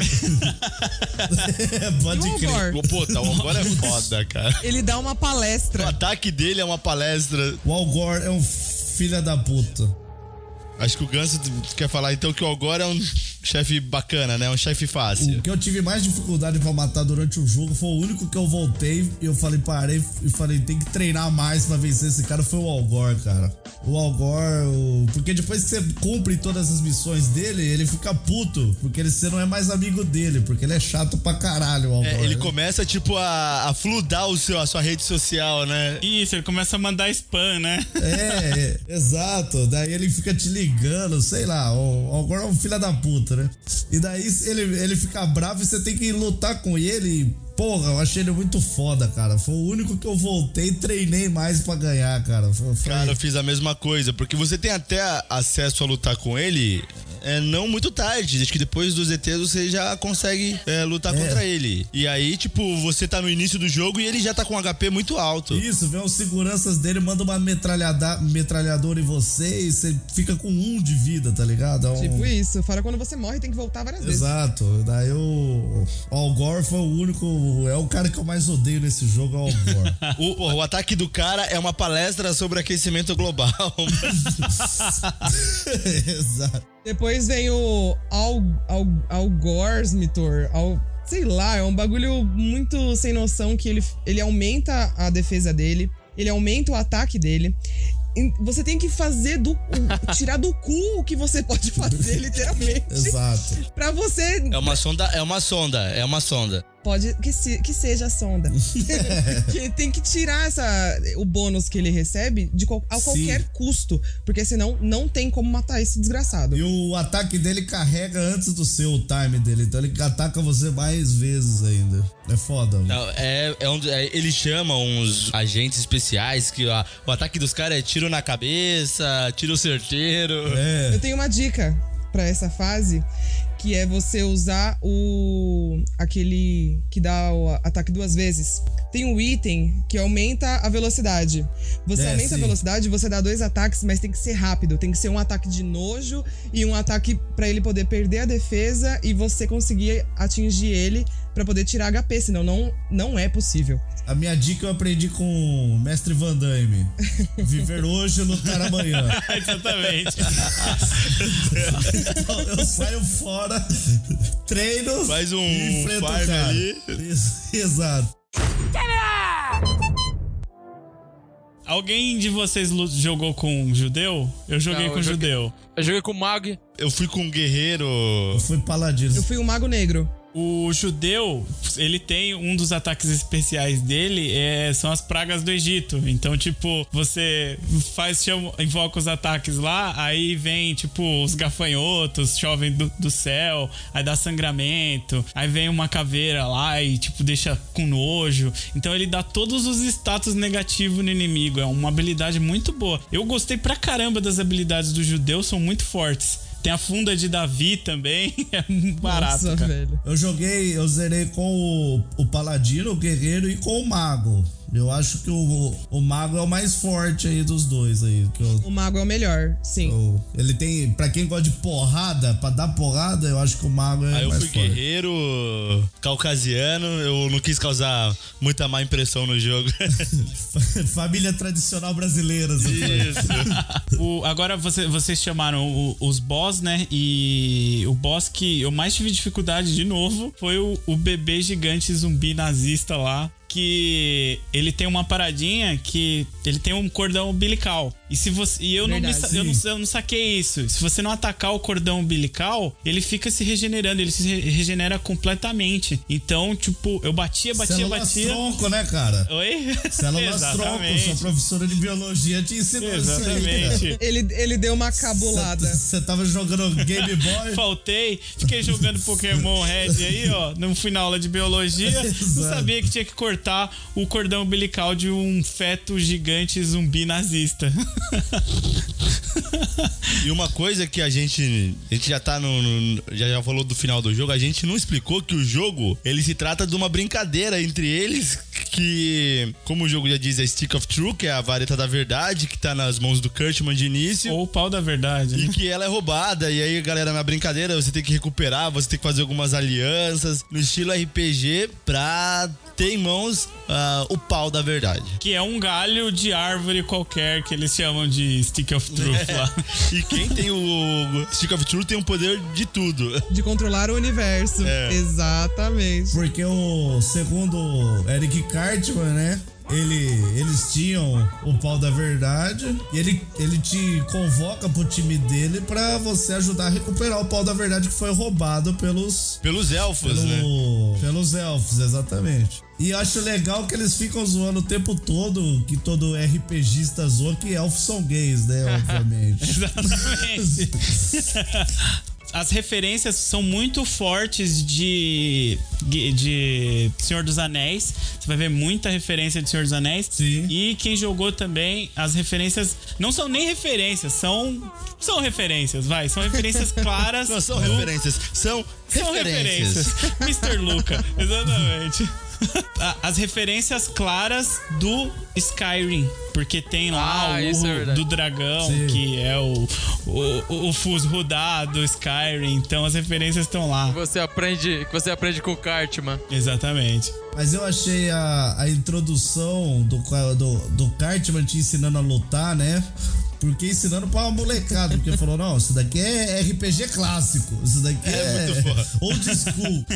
Pode crer. Pô, tá, o Al Gore é foda, cara. Ele dá uma palestra. O ataque dele é uma palestra. O Al Gore é um filho da puta. Acho que o Ganso quer falar então que o Al Gore é um chefe bacana, né? Um chefe fácil. O que eu tive mais dificuldade pra matar durante o jogo foi o único que eu voltei e eu parei e falei, tem que treinar mais pra vencer esse cara, foi o Al Gore, cara. O Al Gore, porque depois que você cumpre todas as missões dele, ele fica puto, porque você não é mais amigo dele, porque ele é chato pra caralho, o Al Gore. Ele começa, tipo, a fludar a sua rede social, né? Isso, ele começa a mandar spam, né? Exato. Daí ele fica te ligando, sei lá, o Al Gore é um filho da puta, né? E daí ele fica bravo e você tem que lutar com ele. Porra, eu achei ele muito foda, cara. Foi o único que eu voltei e treinei mais pra ganhar, cara. Cara, eu fiz a mesma coisa, porque você tem até acesso a lutar com ele não muito tarde. Acho que depois dos ETs você já consegue lutar contra ele. E aí, tipo, você tá no início do jogo e ele já tá com um HP muito alto. Isso, vem os seguranças dele, manda uma metralhadora em você e você fica com 1 de vida, tá ligado? Tipo isso. Fora quando você morre, tem que voltar várias vezes. Exato. Daí o Al Gore foi o único... É o cara que eu mais odeio nesse jogo, é o Al Gore. O ataque do cara é uma palestra sobre aquecimento global. Exato. Depois vem o Al Goresmitor. Sei lá, é um bagulho muito sem noção que ele aumenta a defesa dele, ele aumenta o ataque dele. Você tem que fazer tirar do cu o que você pode fazer, literalmente. Exato. Pra você... É uma sonda. Pode que seja a sonda. Que tem que tirar o bônus que ele recebe a qualquer custo. Porque senão não tem como matar esse desgraçado. E o ataque dele carrega antes do seu time dele. Então ele ataca você mais vezes ainda. É foda. Não, ele chama uns agentes especiais que o ataque dos caras é tiro na cabeça, tiro certeiro. Eu tenho uma dica pra essa fase, que é você usar aquele que dá o ataque 2 vezes. Tem um item que aumenta a velocidade. Você aumenta a velocidade, você dá 2 ataques, mas tem que ser rápido. Tem que ser um ataque de nojo e um ataque pra ele poder perder a defesa e você conseguir atingir ele pra poder tirar HP, senão não é possível. A minha dica eu aprendi com o mestre Van Damme. Viver hoje e lutar amanhã. Exatamente. Eu saio fora, treino, faz um enfrento o cara ali. Exato. Alguém de vocês jogou com um judeu? Eu joguei com judeu. Eu joguei com mag. Eu fui com um guerreiro. Eu fui paladino. Eu fui um mago negro. O judeu, ele tem um dos ataques especiais dele, são as pragas do Egito. Então, tipo, você invoca os ataques lá, aí vem, tipo, os gafanhotos, chovem do céu, aí dá sangramento, aí vem uma caveira lá e, tipo, deixa com nojo. Então ele dá todos os status negativos no inimigo. É uma habilidade muito boa. Eu gostei pra caramba das habilidades do judeu, são muito fortes. Tem a funda de Davi também, é barato, Nossa, cara. velho. Eu zerei com o paladino, o guerreiro e com o mago. Eu acho que o mago é o mais forte aí dos dois aí. O mago é o melhor, sim. Ele tem, pra quem gosta de porrada, pra dar porrada, eu acho que o mago é Aí eu mais fui forte. guerreiro, caucasiano, eu não quis causar muita má impressão no jogo. Família tradicional brasileira. Isso. Agora vocês chamaram os boss, né? E o boss que eu mais tive dificuldade de novo foi o bebê gigante zumbi nazista lá. Que ele tem uma paradinha que ele tem um cordão umbilical. E se você e eu não saquei isso. Se você não atacar o cordão umbilical, ele fica se regenerando, ele se regenera completamente. Então, tipo, eu batia. Células tronco, né, cara? Oi? Células tronco, sua professora de biologia te ensinou isso aí, ele deu uma cabulada. Você tava jogando Game Boy? Faltei, fiquei jogando Pokémon Red aí, ó. Não fui na aula de biologia, não sabia que tinha que cortar o cordão umbilical de um feto gigante zumbi nazista. E uma coisa que a gente já tá já falou do final do jogo, a gente não explicou que o jogo, ele se trata de uma brincadeira entre eles, que, como o jogo já diz, é Stick of Truth, que é a vareta da verdade, que tá nas mãos do Cartman de início. Ou o pau da verdade, né? E que ela é roubada, e aí, galera, na brincadeira, você tem que recuperar, você tem que fazer algumas alianças, no estilo RPG, pra ter em mãos o pau da verdade. Que é um galho de árvore qualquer, que eles chamam de Stick of Truth lá. E quem tem o Stick of Truth tem o poder de tudo. De controlar o universo. Exatamente. Porque segundo Eric Cartman, né? Eles tinham o pau da verdade e ele te convoca pro time dele pra você ajudar a recuperar o pau da verdade que foi roubado pelos elfos, né? Pelos elfos, exatamente. E eu acho legal que eles ficam zoando o tempo todo, que todo RPGista zoa, que elfos são gays, né? Obviamente. Exatamente. As referências são muito fortes de Senhor dos Anéis. Você vai ver muita referência de Senhor dos Anéis. Sim. E quem jogou também, as referências não são nem referências, são referências, vai. São referências claras. Não são referências, são referências. Mr. Luca, exatamente. As referências claras do Skyrim, porque tem lá o urro do dragão, sim, que é o Fusrudá do Skyrim, então as referências estão lá. Você aprende com o Cartman. Exatamente. Mas eu achei a introdução do Cartman te ensinando a lutar, né? Porque ensinando pra uma molecada, porque falou, não, isso daqui é RPG clássico, isso daqui é old school.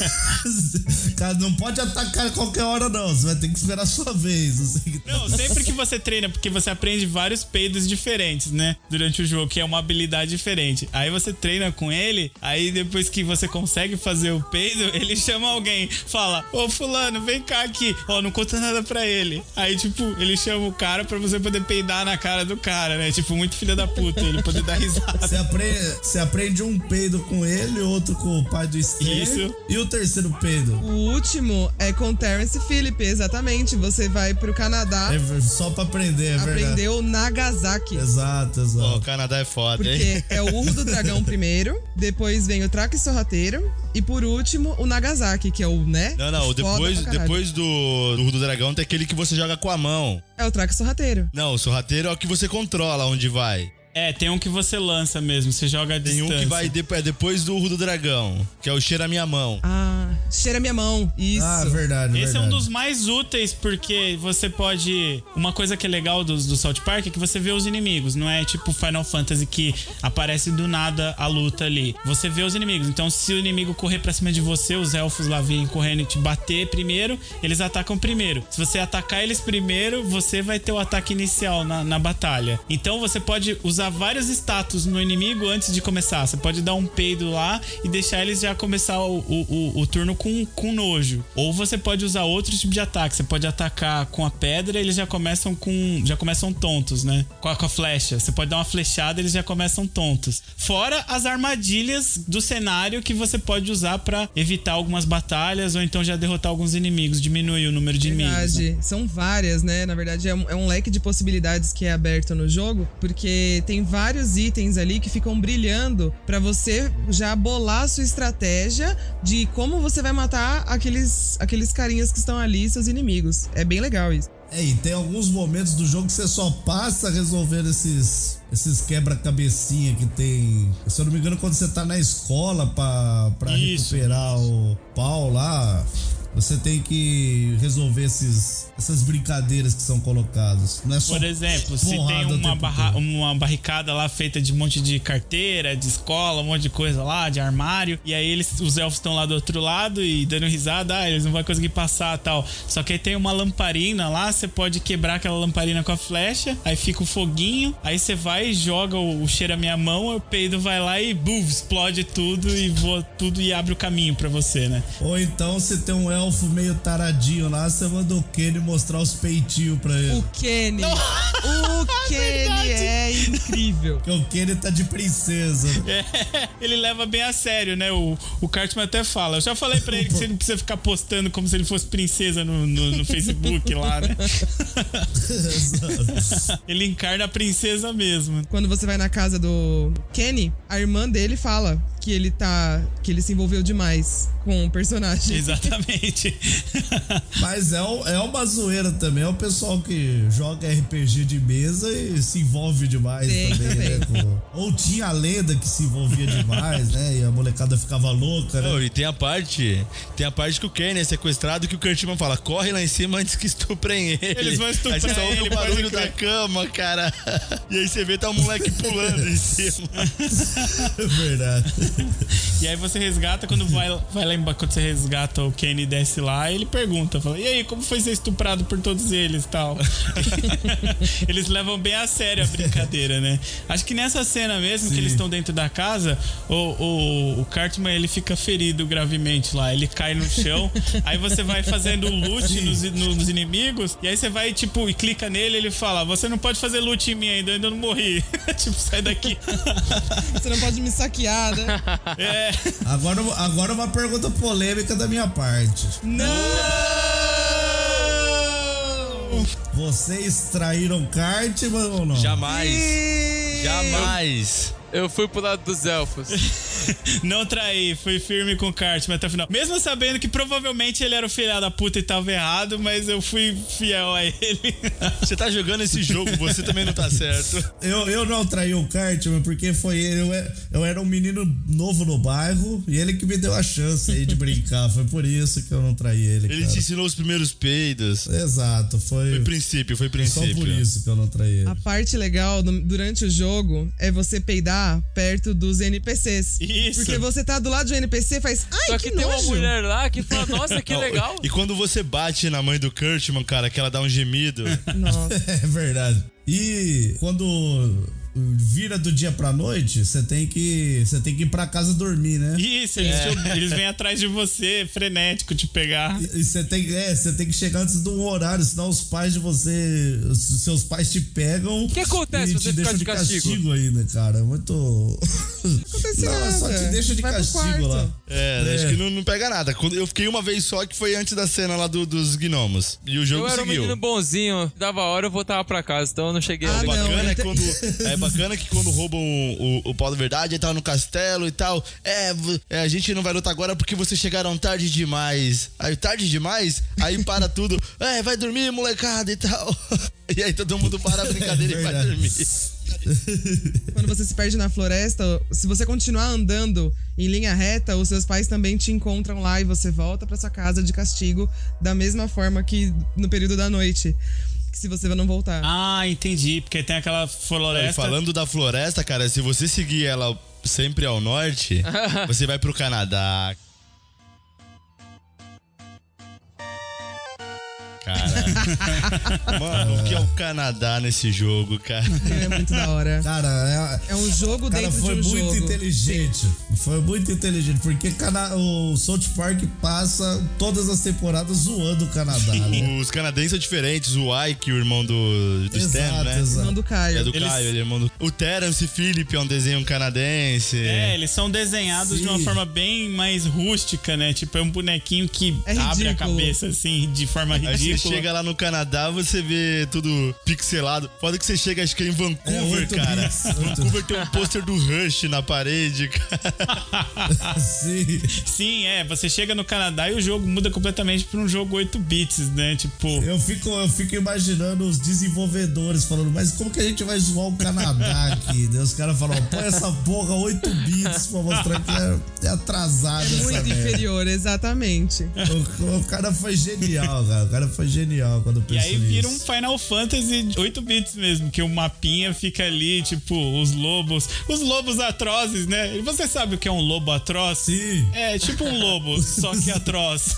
Cara, não pode atacar a qualquer hora não, você vai ter que esperar a sua vez. Não, sempre que você treina, porque você aprende vários peidos diferentes, né, durante o jogo, que é uma habilidade diferente. Aí você treina com ele, aí depois que você consegue fazer o peido, ele chama alguém, fala, ô fulano, vem cá aqui, ó, não conta nada pra ele. Aí tipo, ele chama o cara pra você poder peidar na cara do cara, né? Tipo, muito filho da puta, ele poder dar risada. Você aprende um peido com ele, outro com o pai do Steve. Isso. E o terceiro peido? O último é com Terence Phillip, exatamente. Você vai pro Canadá. Só pra aprender, aprender o Nagasaki. Exato. O Canadá é foda, hein? Porque é o urro do dragão primeiro, depois vem o traque sorrateiro e por último o Nagasaki, que é o, né? Não, depois do urro do dragão tem aquele que você joga com a mão. É o traque sorrateiro. Não, o sorrateiro é o que você controla onde vai. É, tem um que você lança mesmo, você joga a distância. Tem um que vai depois do urro do dragão, que é o cheira minha mão. Ah, cheira minha mão, isso. Ah, verdade. Esse é um dos mais úteis, porque você pode... Uma coisa que é legal do South Park é que você vê os inimigos, não é tipo Final Fantasy que aparece do nada a luta ali. Você vê os inimigos, então se o inimigo correr pra cima de você, os elfos lá vêm correndo e te bater primeiro, eles atacam primeiro. Se você atacar eles primeiro, você vai ter o ataque inicial na batalha. Então você pode usar vários status no inimigo antes de começar. Você pode dar um peido lá e deixar eles já começar o turno com nojo. Ou você pode usar outro tipo de ataque. Você pode atacar com a pedra, eles já começam tontos, né? Com a flecha. Você pode dar uma flechada, eles já começam tontos. Fora as armadilhas do cenário que você pode usar pra evitar algumas batalhas ou então já derrotar alguns inimigos, diminuir o número de inimigos. Né? São várias, né? Na verdade, é um leque de possibilidades que é aberto no jogo, porque tem vários itens ali que ficam brilhando pra você já bolar a sua estratégia de como você vai matar aqueles carinhas que estão ali, seus inimigos. É bem legal isso. E tem alguns momentos do jogo que você só passa resolvendo esses quebra-cabecinha que tem. Se eu não me engano, quando você tá na escola pra recuperar o pau lá. você tem que resolver essas brincadeiras que são colocadas. Não é só por exemplo, se tem uma barricada lá feita de um monte de carteira, de escola, um monte de coisa lá, de armário, e aí os elfos estão lá do outro lado e dando risada, eles não vão conseguir passar e tal. Só que aí tem uma lamparina lá, você pode quebrar aquela lamparina com a flecha, aí fica o foguinho, aí você vai e joga o cheiro à minha mão, o peido vai lá e explode tudo e voa tudo e abre o caminho pra você, né? Ou então, se tem um elfo meio taradinho lá, você manda o Kenny mostrar os peitinhos pra ele. O Kenny. O Kenny é incrível. Porque o Kenny tá de princesa. Ele leva bem a sério, né? O Cartman até fala. Eu já falei pra ele que você não precisa ficar postando como se ele fosse princesa no Facebook lá, né? Ele encarna a princesa mesmo. Quando você vai na casa do Kenny, a irmã dele fala que ele se envolveu demais com o personagem. Exatamente. Mas é uma zoeira também. É o pessoal que joga RPG de mesa e se envolve demais também, né? Ou tinha a lenda que se envolvia demais, né? E a molecada ficava louca, né? Não, e tem a parte que o Kenny é sequestrado, que o Cartman fala, corre lá em cima antes que estuprem ele. Eles vão estuprar aí você só ouve ele, o barulho da cama, cara. E aí você vê tá um moleque pulando em cima. É verdade. E aí você resgata, quando vai lá embaixo, quando você resgata o Kenny e desce lá, ele pergunta, fala, e aí, como foi ser estuprado por todos eles e tal? Eles levam bem a sério a brincadeira, né? Acho que nessa cena mesmo, que eles estão dentro da casa, o Cartman, ele fica ferido gravemente lá, ele cai no chão, aí você vai fazendo loot nos inimigos, e aí você vai, tipo, e clica nele, ele fala, você não pode fazer loot em mim ainda, eu ainda não morri. Tipo, sai daqui. Você não pode me saquear, né? É. Agora uma pergunta polêmica da minha parte. Não! Vocês traíram Cartman ou não? Jamais. Eu fui pro lado dos elfos. Não traí, fui firme com o Cartman até o final. Mesmo sabendo que provavelmente ele era o filho da puta e tava errado, mas eu fui fiel a ele. Você tá jogando esse jogo, você também não tá certo. Eu não traí o Cartman porque foi ele. Eu era um menino novo no bairro e ele que me deu a chance aí de brincar. Foi por isso que eu não traí ele. Ele te ensinou os primeiros peidos. Exato, foi princípio. Só por isso que eu não traí ele. A parte legal durante o jogo é você peidar perto dos NPCs. Isso. Porque você tá do lado de um NPC e faz, ai, Só que que tem nojo. uma mulher lá que fala, nossa, que legal. E quando você bate na mãe do Cartman, cara, que ela dá um gemido. Nossa. É verdade. E quando vira do dia pra noite, você tem que ir pra casa dormir, né? Isso, eles vêm atrás de você, frenético, te pegar. E você tem que chegar antes de um horário, senão os pais de você, seus pais te pegam. O que acontece e se você te ficar deixam de castigo ainda, cara. É muito. Não acontece nada. Só te deixa de Vai pro castigo lá. quarto. Acho que não pega nada. Eu fiquei uma vez só, que foi antes da cena lá dos gnomos. E o jogo Eu era um seguiu. menino bonzinho, dava hora eu voltava pra casa, então eu não cheguei Ah, ali. não. É bacana que quando roubam o pau da verdade, aí tava no castelo e tal. A gente não vai lutar agora porque vocês chegaram tarde demais. Aí, tarde demais? Aí para tudo. Vai dormir, molecada e tal. E aí todo mundo para a brincadeira e vai dormir. Quando você se perde na floresta, se você continuar andando em linha reta, os seus pais também te encontram lá e você volta pra sua casa de castigo da mesma forma que no período da noite. Se você não voltar. Ah, entendi. Porque tem aquela floresta. E falando da floresta, cara, se você seguir ela sempre ao norte, você vai pro Canadá. Cara, mano, o que é o Canadá nesse jogo, cara? É muito da hora. Cara, É um jogo dentro de um jogo. Foi muito inteligente. Foi muito inteligente, porque o South Park passa todas as temporadas zoando o Canadá, né? Os canadenses são diferentes. O Ike, o irmão do Stan, né? Irmão do Caio. É do Caio, ele é irmão do... O Terence Phillip é um desenho canadense. Eles são desenhados de uma forma bem mais rústica, né? Tipo, é um bonequinho que abre a cabeça, assim, de forma ridícula. película. chega lá no Canadá, você vê tudo pixelado. Foda que você chega, acho que é em Vancouver, 8 cara. bits. Vancouver tem um pôster do Rush na parede, cara. Sim. Sim, você chega no Canadá e o jogo muda completamente pra um jogo 8 bits, né? Tipo... Eu fico imaginando os desenvolvedores falando, mas como que a gente vai zoar o Canadá aqui? Daí os caras falam, põe essa porra 8 bits pra mostrar que é atrasado essa Muito merda. inferior, exatamente. O cara foi genial, cara. O cara foi genial quando E pensou aí vira um nisso. Final Fantasy 8 bits mesmo, que o mapinha fica ali, tipo, os lobos atrozes, né? E você sabe o que é um lobo atroz? Sim. É tipo um lobo, só que atroz.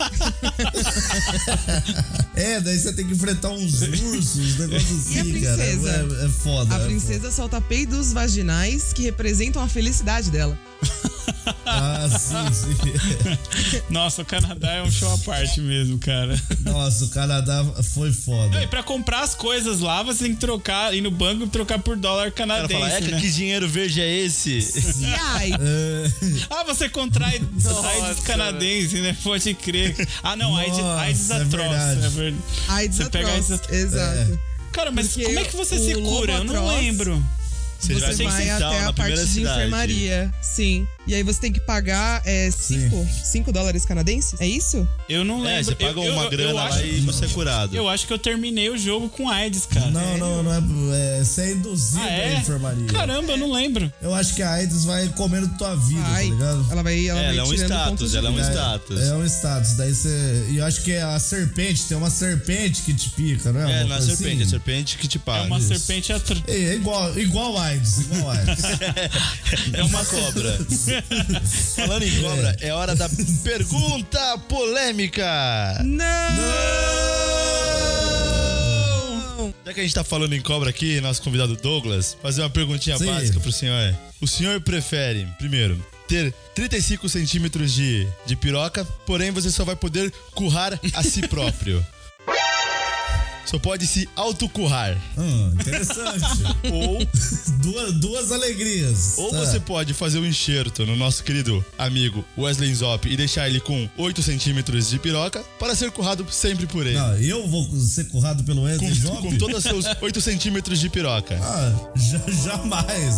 Daí você tem que enfrentar uns ursos, uns negócios E a assim, cara. princesa? É foda. A princesa solta peidos vaginais que representam a felicidade dela. Ah, sim. Nossa, o Canadá é um show à parte mesmo, cara. Nossa, o Canadá foi foda. E pra comprar as coisas lá, você tem que trocar, ir no banco e trocar por dólar O cara canadense, fala, né? que dinheiro verde é esse? E ai, Ah, você contrai AIDS canadense, né? Pode crer. Ah, não, AIDS Nossa, é atroz. verdade. É verdade. AIDS Você pega atroz. AIDS Exato. Cara, mas Porque como é que você o se lobo cura? Eu não atroz- lembro. Você vai Você ser vai essencial até na a primeira parte de cidade. enfermaria. Sim. E aí você tem que pagar $5 canadenses? É isso? Eu não lembro. Você paga Eu uma grana lá acho, e você é curado. eu acho que eu terminei o jogo com AIDS, cara. Não é. Você é induzido Ah, à é? enfermaria. Caramba, eu não lembro. Eu acho que a AIDS vai comendo tua vida, Ai, tá ligado? ela vai Ela é um tirando status, pontos de ela é um vida. status. É um status. Daí você. E eu acho que é a serpente, tem uma serpente que te pica, né? É, Uma não é coisa serpente, assim. é serpente que te É paga. uma isso. serpente atroz. É igual AIDS, igual AIDS. É uma cobra. Falando em cobra, é hora da pergunta polêmica. Não! Já que a gente tá falando em cobra aqui, nosso convidado Douglas, fazer uma perguntinha Sim. básica pro senhor. O senhor prefere, primeiro, ter 35 centímetros de piroca, porém você só vai poder currar a si próprio. Só pode se autocurrar. Interessante. Ou duas alegrias. Ou Tá. você pode fazer um enxerto no nosso querido amigo Wesley Zop e deixar ele com 8 centímetros de piroca para ser currado sempre por ele. Não, eu vou ser currado pelo Wesley Zop? Com todos os seus 8 centímetros de piroca. Jamais.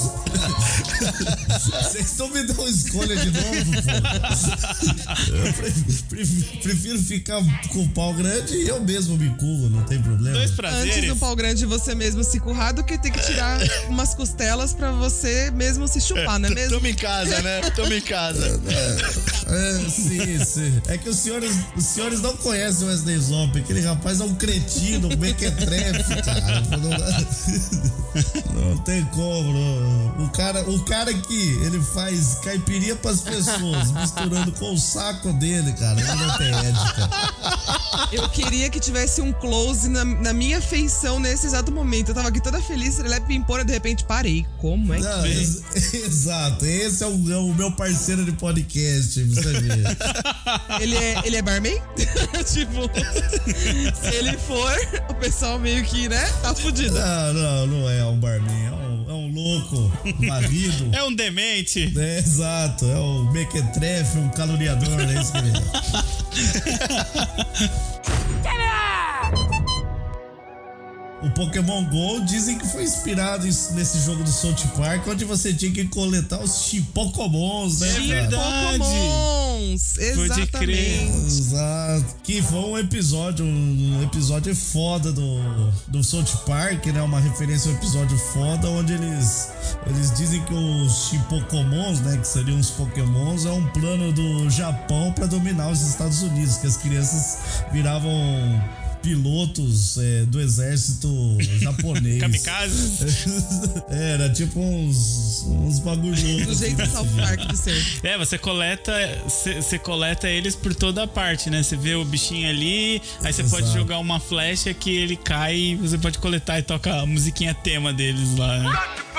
Vocês não me dão escolha de novo, pô. Eu prefiro ficar com o pau grande e eu mesmo me curro, não tem problema. Dois Antes prazeres. do pau grande você mesmo se currar do que ter que tirar umas costelas pra você mesmo se chupar, não é mesmo? Tamo em casa, né? Tamo em casa. Sim. É que os senhores não conhecem o Wesley Zop. Aquele rapaz é um cretino, um mequetrefe, cara. Não tem como, não. O cara que ele faz caipirinha pras pessoas, misturando com o saco dele, cara. Ele não tem ética. Eu queria que tivesse um close na minha feição nesse exato momento. Eu tava aqui toda feliz, ele pimpona, de repente parei. Como é que Não, exato. Esse é o meu parceiro de podcast, você vê. ele é barman? Tipo, se ele for, o pessoal meio que, né, tá fudido. Não é um barman, é um louco, varrido. É um demente. É, exato, é um mequetrefe, um caluniador, é isso que ele O Pokémon GO dizem que foi inspirado nesse jogo do South Park, onde você tinha que coletar os Chipocomons, né, É cara? verdade. Pokémons, Pode crer. exatamente. Exato. Que foi um episódio foda do South Park, né? Uma referência ao episódio foda, onde eles dizem que os Chipocomons, né? Que seriam os Pokémons, é um plano do Japão pra dominar os Estados Unidos, que as crianças viravam pilotos do exército japonês. Kamikazes. Era tipo uns bagulhos. Do jeito do South Park de ser. Você coleta eles por toda a parte, né? Você vê o bichinho ali, aí você pode Exato. jogar uma flecha que ele cai e você pode coletar e toca a musiquinha tema deles lá, né?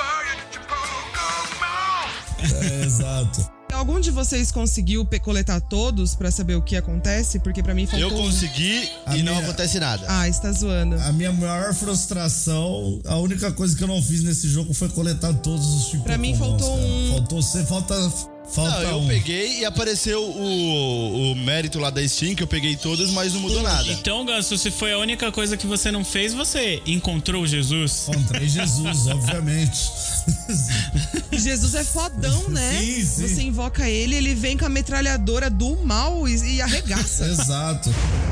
Exato. Algum de vocês conseguiu coletar todos pra saber o que acontece? Porque pra mim faltou... Eu consegui A e não minha- acontece nada. Ah, está zoando. A minha maior frustração, a única coisa que eu não fiz nesse jogo foi coletar todos os Chipocomons. Pra mim faltou cara. um. Falta Falta Não, eu um. peguei e apareceu o mérito lá da Steam, que eu peguei todos, mas não mudou nada. Então, Ganso, se foi a única coisa que você não fez, você encontrou Jesus? Encontrei Jesus, obviamente. Jesus é fodão, né? Sim, sim. Você invoca ele vem com a metralhadora do mal e arregaça. Exato.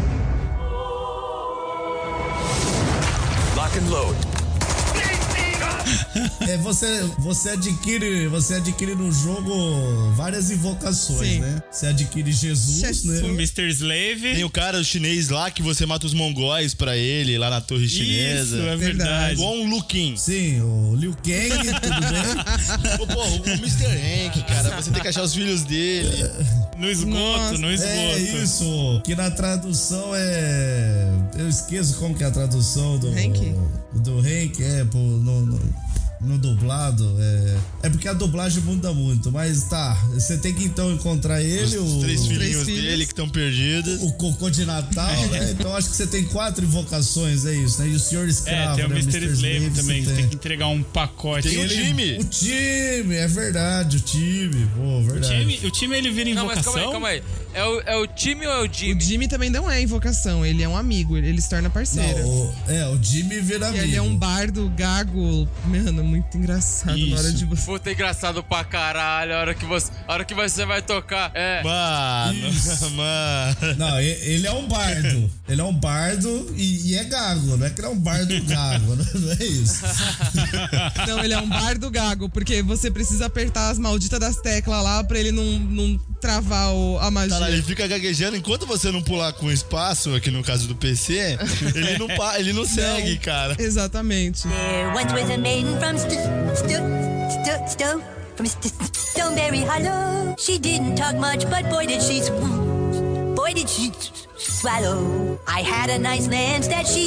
Lock and load. Você adquire no jogo várias invocações, Sim. né? Você adquire Jesus, né? O Mr. Slave. Tem o cara o chinês lá que você mata os mongóis pra ele lá na torre chinesa. Isso, é verdade. Igual um Luquin. Sim, o Liu Kang, tudo bem? Pô, o Mr. Hank, cara, você tem que achar os filhos dele. No esgoto, Nossa, no esgoto. É isso, que na tradução é... Eu esqueço como que é a tradução do... Hank? Do Hank, no dublado, é porque a dublagem muda muito, mas tá, você tem que então encontrar ele, Os três filhinhos filhos. dele que estão perdidos. o cocô de Natal, né? Então acho que você tem 4 invocações, é isso, né? E o Senhor Escravo, Tem o né? Mr. Slave também, você que tem que entregar um pacote. Tem o time. O time, é verdade, o time, pô, verdade. O time ele vira Não, mas invocação? calma aí. É o time ou é o O Jimmy? Jimmy também não é invocação, ele é um amigo, ele se torna parceiro. Não, o Jimmy vira E amigo. ele é um bardo gago, mano, muito engraçado na hora Isso. de você. Puta, engraçado pra caralho. A hora que você vai tocar. Mano. Não, ele é um bardo. Ele é um bardo e é gago. Não é que ele é um bardo gago, não é isso. Não, ele é um bardo gago, porque você precisa apertar as malditas das teclas lá pra ele não travar a magia. Cara, ele fica gaguejando enquanto você não pular com espaço, aqui no caso do PC, ele não segue, cara. Exatamente. There once was a maiden from Stoneberry Hollow. She didn't talk much, but boy did she swallow. I had a nice lance that she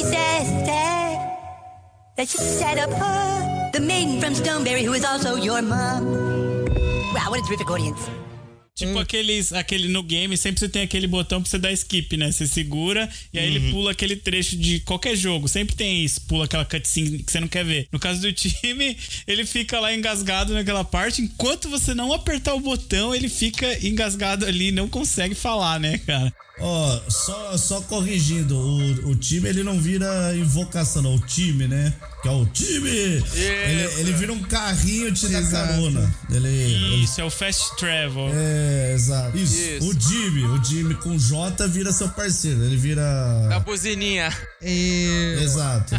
set up her. The maiden from Stoneberry, who is also your mom. Wow, what a terrific audience. Tipo aquele no game, sempre você tem aquele botão pra você dar skip, né? Você segura e aí ele pula aquele trecho de qualquer jogo. Sempre tem isso, pula aquela cutscene que você não quer ver. No caso do time, ele fica lá engasgado naquela parte. Enquanto você não apertar o botão, ele fica engasgado ali e não consegue falar, né, cara? Ó, só corrigindo, o time ele não vira invocação, não, o time, né? Que é o time! Ele vira um carrinho te dá carona. Isso, é o Fast Travel. É, exato. Isso. Isso. O Jimmy com J vira seu parceiro. Ele vira. A buzininha. Exato.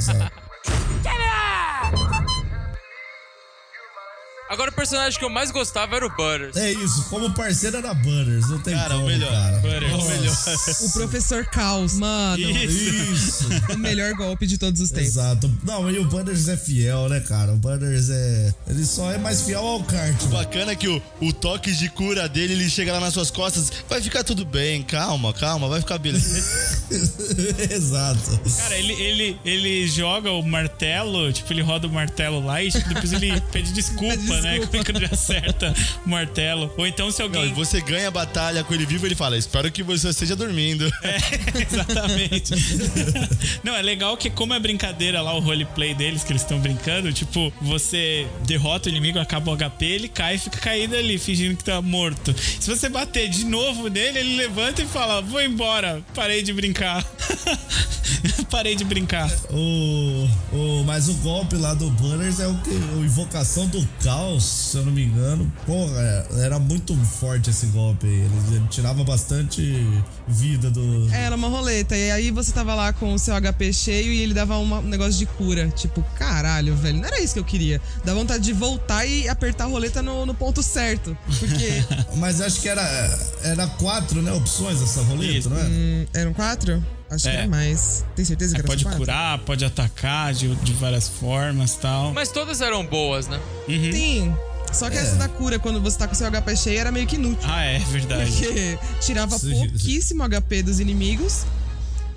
Agora o personagem que eu mais gostava era o Butters. É isso, como parceiro era Butters, não tem Cara, como, o melhor. cara. Butters. O melhor. O Professor Caos, mano. Isso. O melhor golpe de todos os tempos. Exato. Não, e o Butters é fiel, né, cara? O Butters ele só é mais fiel ao kart. O bacana é que o toque de cura dele, ele chega lá nas suas costas, vai ficar tudo bem, calma, vai ficar beleza. Exato. Cara, ele joga o martelo, tipo, ele roda o martelo lá e tipo, depois ele pede desculpa, né? Quando ele acerta o martelo. Ou então se Não, alguém... e você ganha a batalha com ele vivo, ele fala, espero que você esteja dormindo. Exatamente. Não, é legal que como é brincadeira lá, o roleplay deles, que eles estão brincando, tipo, você derrota o inimigo, acaba o HP, ele cai e fica caído ali, fingindo que tá morto. Se você bater de novo nele, ele levanta e fala, vou embora, parei de brincar. Parei de brincar. Mas o golpe lá do Butters é o Invocação do Caos, se eu não me engano. Porra, era muito forte esse golpe aí. Ele tirava bastante vida do... Era uma roleta. E aí você tava lá com o seu HP cheio e ele dava um negócio de cura. Tipo, caralho, velho. Não era isso que eu queria. Dá vontade de voltar e apertar a roleta no ponto certo. Porque... Mas acho que era 4, né? Opções essa roleta, Isso. não era? Eram 4? Acho que É. era mais. Tem certeza que era Pode só 4? curar, pode atacar de várias formas e tal. Mas todas eram boas, né? Sim. Só que essa da cura, quando você tá com seu HP cheio, era meio que inútil. Ah, é verdade. Porque tirava Sim. pouquíssimo HP dos inimigos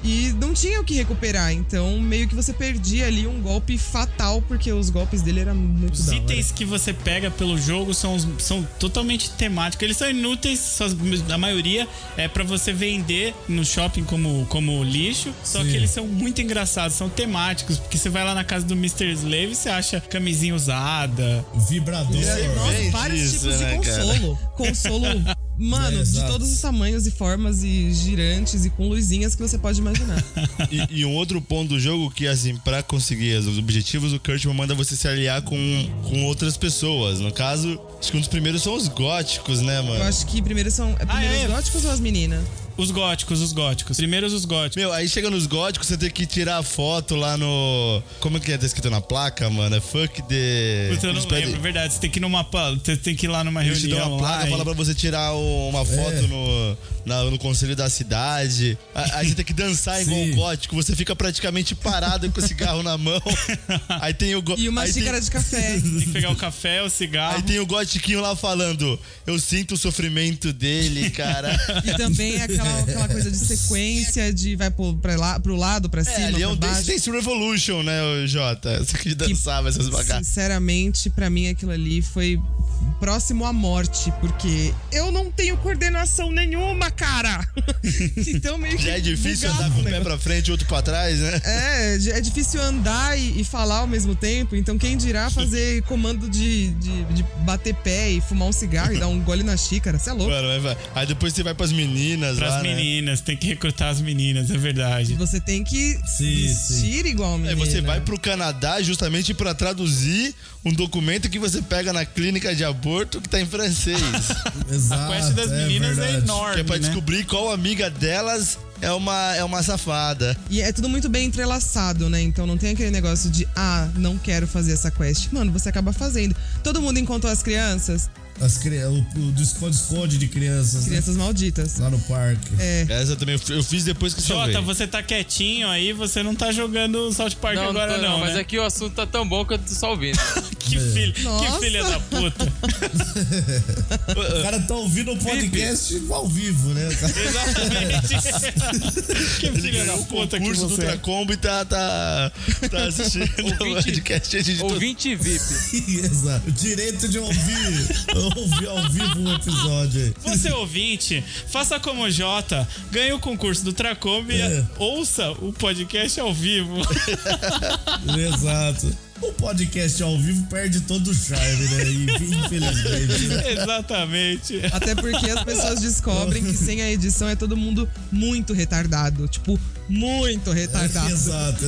E não tinha o que recuperar, então meio que você perdia ali um golpe fatal, porque os golpes dele eram muito Os da hora. itens que você pega pelo jogo são totalmente temáticos. Eles são inúteis, a maioria é pra você vender no shopping como lixo. Só Sim. que eles são muito engraçados, são temáticos. Porque você vai lá na casa do Mr. Slave e você acha camisinha usada. Vibrador. Nossa, Vende vários isso, tipos de né, consolo. Consolo, mano, de exato. todos os tamanhos e formas e girantes e com luzinhas que você pode imaginar. E um outro ponto do jogo que, assim, pra conseguir os objetivos, o Kurtman manda você se aliar com outras pessoas. No caso, acho que um dos primeiros são os góticos, né, Eu mano? acho que primeiro são é? os góticos ou as meninas? Os góticos. Primeiros os góticos. Meu, aí chega nos góticos, você tem que tirar a foto lá no... Como é que tá escrito na placa, mano? É fuck the... Puta, eu não Eles pedem- lembro, é verdade. Você tem que ir lá numa Eles te dão reunião uma placa, lá. fala pra você tirar uma foto no conselho da cidade. Aí você tem que dançar igual um Sim. gótico. Você fica praticamente parado com o cigarro na mão. Aí tem o... E uma xícara de café. Tem que pegar o café, o cigarro. Aí tem o gotiquinho lá falando, eu sinto o sofrimento dele, cara. E também aquela coisa de sequência, de vai pro lado, pra cima, Ali é pra um baixo. Dance Revolution, né, o Jota? Você que dançava essas bagaças. Sinceramente, pra mim aquilo ali foi próximo à morte, porque eu não tenho coordenação nenhuma, cara. Então meio que Já é difícil bugado andar com o um pé negócio. pra frente e outro pra trás, né? É difícil andar e falar ao mesmo tempo. Então, quem dirá fazer comando de bater pé e fumar um cigarro e dar um gole na xícara? Você é louco. Mano, aí depois você vai pras meninas Pras lá, né? meninas, tem que recrutar as meninas, é verdade. Você tem que Sim, vestir igual a menina. Aí você vai pro Canadá justamente pra traduzir um documento que você pega na clínica de aborto que tá em francês. Exato. A quest das meninas é verdade. enorme, Que é pra né? descobrir qual amiga delas é uma safada. E é tudo muito bem entrelaçado, né? Então não tem aquele negócio de, não quero fazer essa quest. Mano, você acaba fazendo. Todo mundo encontrou as crianças? O do esconde-esconde de crianças, né? Crianças malditas. Lá no parque. Essa também eu fiz depois que salvei. Jota, você tá quietinho aí, você não tá jogando South Park agora não, mas né? aqui o assunto tá tão bom que eu tô só ouvindo. Que Nossa. filha da puta. O cara tá ouvindo o podcast ao vivo, né? Exatamente. Que Ele filha da ganhou o puta que concurso do você é. Ultracombo e tá assistindo o podcast de tudo. Ouvinte VIP. Exato. O direito de ouvir ao vivo um episódio aí. Você ouvinte, faça como o Jota, ganhe o concurso do Tracombe e ouça o podcast ao vivo. Exato. O podcast ao vivo perde todo o charme, né? Infelizmente. Né? Exatamente. Até porque as pessoas descobrem que sem a edição é todo mundo muito retardado. Tipo, muito retardado. Exato.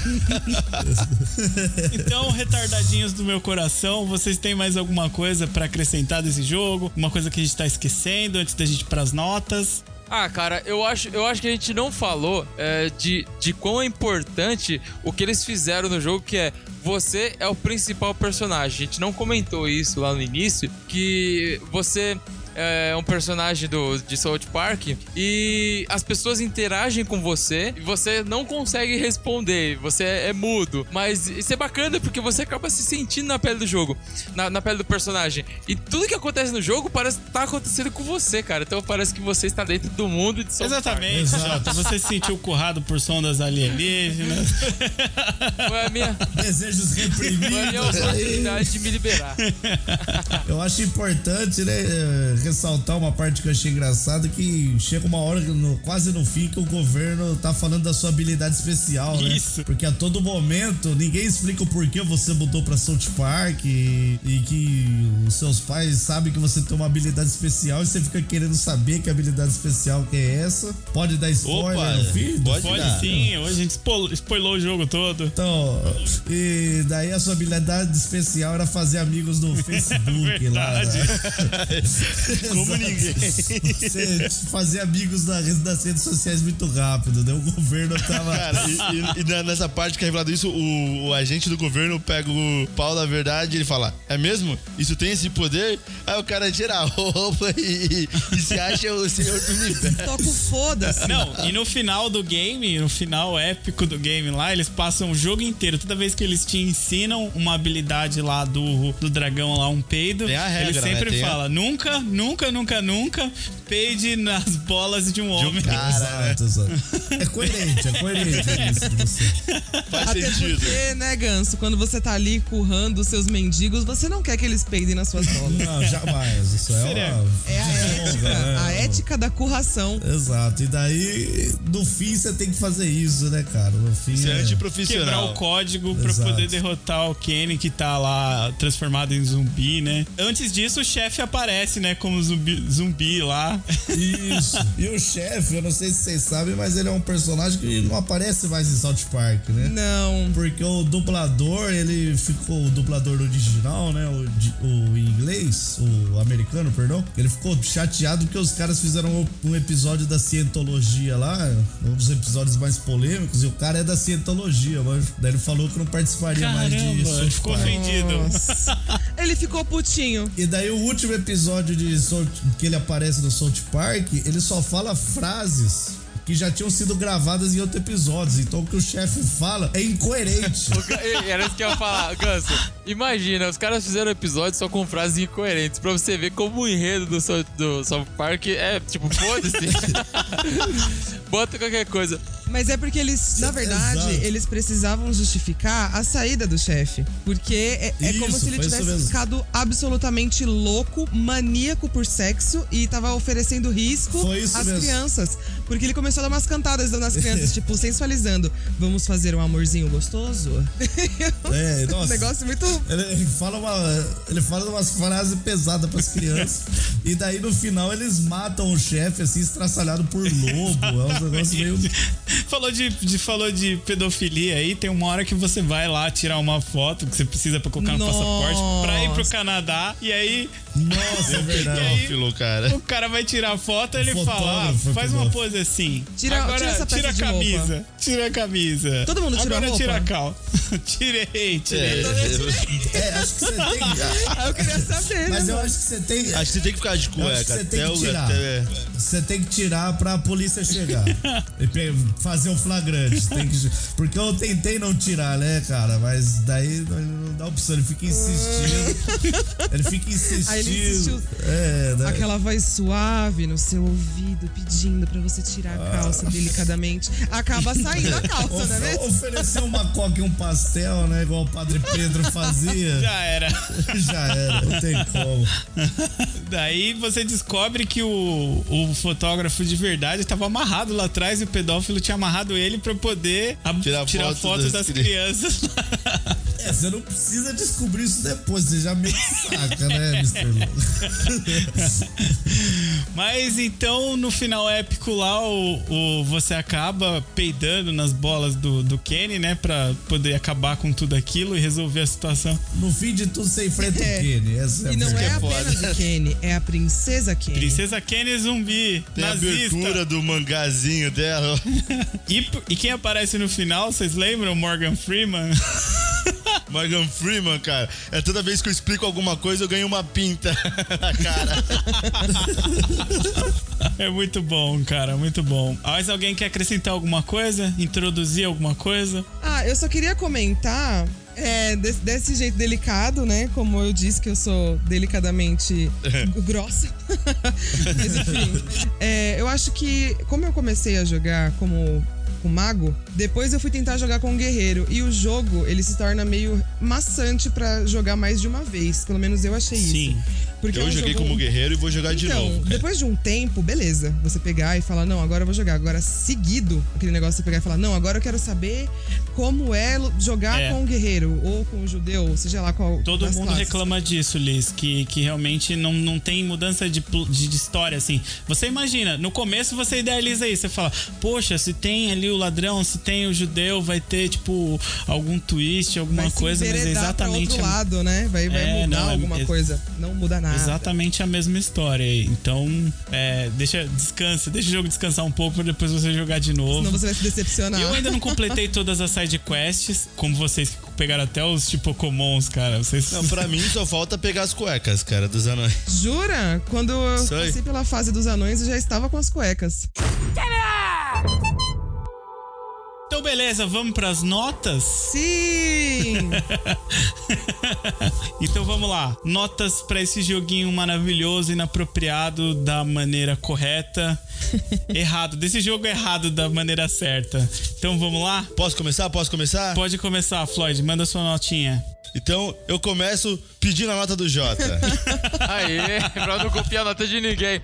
Então, retardadinhos do meu coração, vocês têm mais alguma coisa pra acrescentar desse jogo? Uma coisa que a gente tá esquecendo antes da gente ir pras notas? Cara, eu acho que a gente não falou de quão é importante o que eles fizeram no jogo, que é você é o principal personagem. A gente não comentou isso lá no início, que você é um personagem de South Park e as pessoas interagem com você e você não consegue responder, você é mudo. Mas isso é bacana porque você acaba se sentindo na pele do jogo, na pele do personagem. E tudo que acontece no jogo parece estar acontecendo com você, cara. Então parece que você está dentro do mundo de South Exatamente, Exato. Jota. Você se sentiu currado por sondas alienígenas. Park. Foi a minha Desejos reprimidos. oportunidade de me liberar. Eu acho importante, né, ressaltar uma parte que eu achei engraçada, que chega uma hora, quase no fim, que o governo tá falando da sua habilidade especial, né? Isso. Porque a todo momento, ninguém explica o porquê você mudou pra South Park e que os seus pais sabem que você tem uma habilidade especial e você fica querendo saber que habilidade especial que é essa. Pode dar spoiler Opa, no fim? pode Pode dar. sim, hoje a gente spoilou o jogo todo. Então, e daí a sua habilidade especial era fazer amigos no Facebook lá. Verdade. Como ninguém. Você fazer amigos nas redes sociais muito rápido, né? O governo tava. Cara, e nessa parte que é revelado isso, o agente do governo pega o pau da verdade e ele fala: é mesmo? Isso tem esse poder? Aí o cara tira a roupa e se acha o senhor do universo. Toca o foda-se. Não, e no final do game, no final épico do game lá, eles passam o jogo inteiro. Toda vez que eles te ensinam uma habilidade lá do dragão lá, um peido, Tem a regra, ele sempre né? Tem fala, nunca nunca peide nas bolas de um homem. Exato. É coerente isso de você. Faz Até sentido. porque, né, Ganso, quando você tá ali currando os seus mendigos, você não quer que eles peidem nas suas bolas. Não, jamais. Isso é A ética da curração. Exato. E daí, no fim, você tem que fazer isso, né, cara? No fim Isso é Quebrar antiprofissional. o código pra Exato. poder derrotar o Kenny, que tá lá transformado em zumbi, né? Antes disso, o chefe aparece, né? Como zumbi lá. Isso. E o chefe, eu não sei se vocês sabem, mas ele é um personagem que não aparece mais em South Park, né? Não. Porque o dublador, ele ficou o dublador original, né? O em inglês, o americano, perdão. Ele ficou chateado porque os caras fizeram um episódio da cientologia lá, um dos episódios mais polêmicos, e o cara é da cientologia, mas daí ele falou que não participaria mais de Caramba, South ele ficou Park. ofendido. Nossa. Ele ficou putinho. E daí o último episódio que ele aparece no South Park, ele só fala frases que já tinham sido gravadas em outros episódios. Então o que o chefe fala é incoerente. Era isso que eu ia falar, Ganso. Imagina, os caras fizeram episódio só com frases incoerentes, pra você ver como o enredo do South Park é tipo, foda-se. Bota qualquer coisa. Mas é porque eles, na verdade, Exato. eles precisavam justificar a saída do chefe. Porque é como Isso, se ele foi isso tivesse mesmo. ficado absolutamente louco, maníaco por sexo e tava oferecendo risco Foi isso às mesmo. crianças. Porque ele começou a dar umas cantadas nas crianças, tipo, sensualizando. Vamos fazer um amorzinho gostoso? É, Um nossa. negócio muito... Ele fala umas frases pesadas pras crianças. E daí no final eles matam o chefe assim, estraçalhado por lobo. É um negócio meio. Falou de pedofilia aí, tem uma hora que você vai lá tirar uma foto que você precisa pra colocar no Nossa. passaporte pra ir pro Canadá, e aí Nossa, é verdade. Pedófilo, cara. o cara vai tirar a foto e ele fala, Fotógrafo, faz uma pedófilo. pose assim. Tira essa peça tira a de camisa. roupa. Tira a camisa. Todo mundo tirou a Agora roupa? tira a calça. Tirei. Acho que você tem. Ah, eu queria saber, Mas né? eu acho que você tem. Acho que você tem que ficar de Eu acho que cueca você tem até que o. tirar. Você tem que tirar pra polícia chegar. E fazer um flagrante. Porque eu tentei não tirar, né, cara? Mas daí não dá opção. Ele fica insistindo. Aí ele insistiu. Daí... Aquela voz suave no seu ouvido, pedindo pra você tirar a calça delicadamente. Acaba saindo a calça, não é mesmo? Oferecer uma coca e um pastel, né? Igual o Padre Pedro fazia. Já era. Já era, não tem como. Daí você descobre que o fotógrafo de verdade estava amarrado lá atrás e o pedófilo tinha amarrado ele pra poder tirar foto das crianças. Você não precisa descobrir isso depois, você já meio que saca, né, Mr. Mas então, no final épico lá, você acaba peidando nas bolas do Kenny, né? Pra poder acabar com tudo aquilo e resolver a situação. No fim de tudo, você enfrenta o Kenny. Essa E não a é verdade. apenas o Kenny, é a princesa Kenny. Princesa Kenny zumbi, Tem a nazista. abertura do mangazinho dela. E quem aparece no final, vocês lembram? Morgan Freeman? Morgan Freeman, cara. É toda vez que eu explico alguma coisa, eu ganho uma pinta na cara. É muito bom, cara, muito bom. Mas alguém quer acrescentar alguma coisa? Introduzir alguma coisa? Ah, eu só queria comentar desse jeito delicado, né? Como eu disse que eu sou delicadamente grossa. Mas enfim, eu acho que como eu comecei a jogar como mago, depois eu fui tentar jogar com um guerreiro e o jogo, ele se torna meio maçante pra jogar mais de uma vez, pelo menos eu achei Sim. isso. Porque Eu é um joguei jogo... como guerreiro e vou jogar de Então, novo. cara. depois de um tempo, beleza, você pegar e falar, não, agora eu vou jogar. Agora, seguido, aquele negócio de você pegar e falar, não, agora eu quero saber como é jogar com um guerreiro ou com um judeu, ou seja lá qual. Todo das mundo classes. reclama disso, Liz, que realmente não tem mudança de história, assim. Você imagina, no começo você idealiza isso, você fala, poxa, se tem ali o ladrão, se tem o judeu, vai ter, tipo, algum twist, alguma Vai se coisa, mas é enveredar exatamente... pra outro lado, né? Vai mudar não, alguma coisa. Não muda nada. Exatamente a mesma história aí. Então, descansa, deixa o jogo descansar um pouco pra depois você jogar de novo. Senão você vai se decepcionar. Eu ainda não completei todas as side quests, como vocês que pegaram até os tipo comuns, cara. Vocês... Não, pra mim só falta pegar as cuecas, cara, dos anões. Jura? Quando eu Isso aí. passei pela fase dos anões, eu já estava com as cuecas. Então, beleza, vamos pras notas? Sim! Então vamos lá. Notas pra esse joguinho maravilhoso, inapropriado da maneira correta. Errado. Desse jogo errado da maneira certa. Então vamos lá? Posso começar? Pode começar, Floyd. Manda sua notinha. Então, eu começo pedindo a nota do Jota. Aê, pra não copiar a nota de ninguém.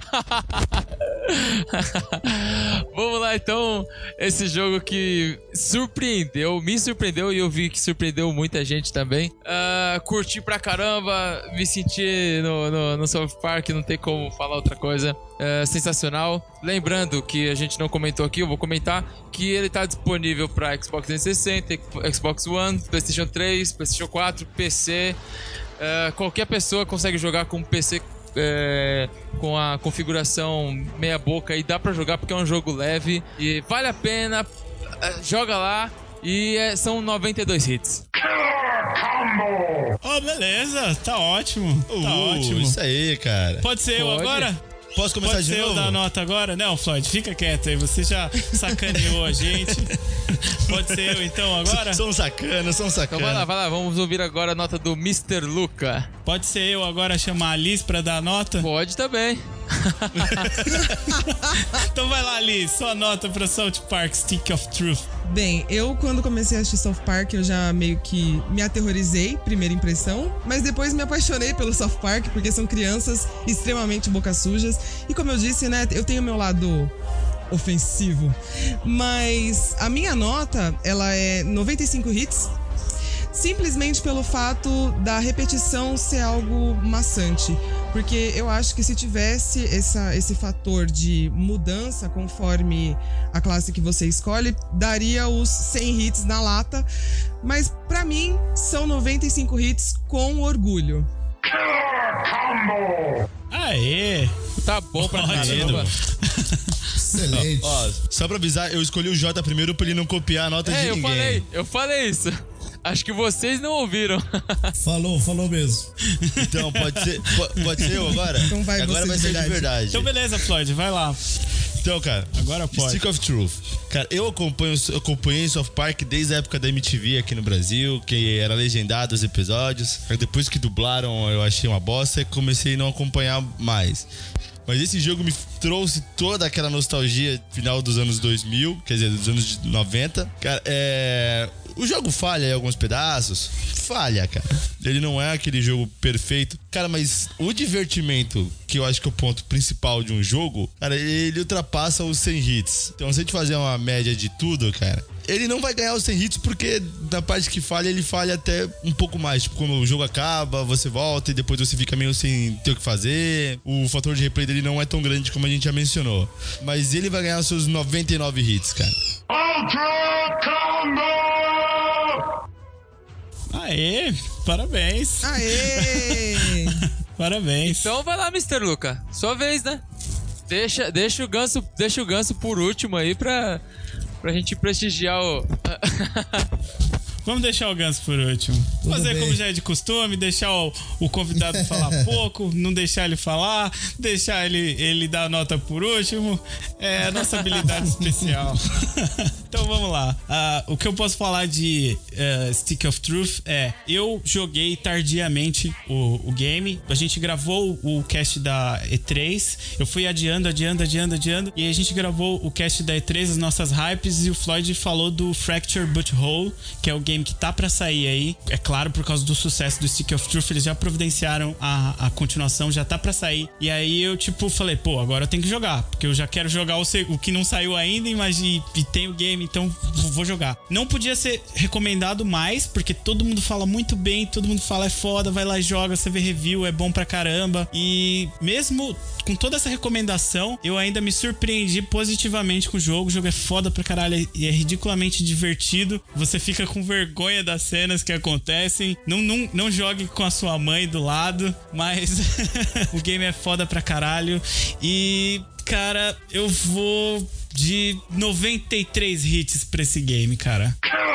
Vamos lá, então. Esse jogo que me surpreendeu e eu vi que surpreendeu muita gente também. Curti pra caramba, me senti no South Park, não tem como falar outra coisa. Sensacional. Lembrando que a gente não comentou aqui, eu vou comentar que ele tá disponível pra Xbox 360, Xbox One, PlayStation 3, PlayStation 4, PC. Qualquer pessoa consegue jogar com PC com a configuração meia boca e dá pra jogar porque é um jogo leve e vale a pena. Joga lá e são 92 hits. Oh, beleza, tá ótimo. Tá ótimo. Isso aí, cara. Pode ser eu agora? Posso começar Pode de ser novo? eu dar nota agora? Não, Floyd, fica quieto aí. Você já sacaneou a gente. Pode ser eu então agora? Sou um sacana. Então vai lá, vamos ouvir agora a nota do Mr. Luca. Pode ser eu agora chamar a Liz pra dar nota? Pode também. Então vai lá, Liz, sua nota pra South Park Stick of Truth. Bem, eu quando comecei a assistir South Park, eu já meio que me aterrorizei, primeira impressão, mas depois me apaixonei pelo South Park, porque são crianças extremamente boca sujas. E como eu disse, né, eu tenho o meu lado ofensivo, mas a minha nota, ela é 95 hits, simplesmente pelo fato da repetição ser algo maçante. Porque eu acho que se tivesse esse fator de mudança conforme a classe que você escolhe, daria os 100 hits na lata. Mas pra mim, são 95 hits com orgulho. Aê! Tá bom pra caramba. Excelente. Ó, só pra avisar, eu escolhi o Jota primeiro pra ele não copiar a nota de ninguém. Eu falei isso. Acho que vocês não ouviram. Falou mesmo. Então, pode ser eu agora? Então vai agora você vai de ser verdade. de verdade. Então beleza, Floyd, vai lá. Então, cara, Agora pode. Stick of Truth. Cara, eu acompanhei South Park desde a época da MTV aqui no Brasil, que era legendado os episódios. Aí depois que dublaram, eu achei uma bosta e comecei a não acompanhar mais. Mas esse jogo me trouxe toda aquela nostalgia final dos anos 2000, quer dizer, dos anos 90. Cara, o jogo falha em alguns pedaços. Falha, cara. Ele não é aquele jogo perfeito. Cara, mas o divertimento, que eu acho que é o ponto principal de um jogo, cara, ele ultrapassa os 100 hits. Então, se a gente fazer uma média de tudo, cara, ele não vai ganhar os 100 hits porque na parte que falha, ele falha até um pouco mais. Tipo, quando o jogo acaba, você volta e depois você fica meio sem ter o que fazer. O fator de replay dele não é tão grande como a gente já mencionou. Mas ele vai ganhar os seus 99 hits, cara. Ultra Combo! Aê, parabéns. Aê! Parabéns. Então vai lá, Mr. Luca. Sua vez, né? Deixa o ganso por último aí pra gente prestigiar o... Vamos deixar o Ganso por último. Fazer bem. como já é de costume, deixar o convidado falar pouco, não deixar ele falar, deixar ele dar a nota por último. É a nossa habilidade especial. Então vamos lá. O que eu posso falar de Stick of Truth é... Eu joguei tardiamente o game. A gente gravou o cast da E3. Eu fui adiando. E a gente gravou o cast da E3, as nossas hypes. E o Floyd falou do Fracture But Whole, que é o game que tá pra sair aí. É claro, por causa do sucesso do Stick of Truth, eles já providenciaram a continuação, já tá pra sair. E aí eu, falei, pô, agora eu tenho que jogar. Porque eu já quero jogar o que não saiu ainda, mas e tem o game, então vou jogar. Não podia ser recomendado mais, porque todo mundo fala muito bem, todo mundo fala é foda, vai lá e joga, você vê review, é bom pra caramba. E mesmo com toda essa recomendação, eu ainda me surpreendi positivamente com o jogo. O jogo é foda pra caralho e é ridiculamente divertido. Você fica com vergonha das cenas que acontecem. Não jogue com a sua mãe do lado, mas o game é foda pra caralho. E, cara, eu vou de 93 hits pra esse game, cara.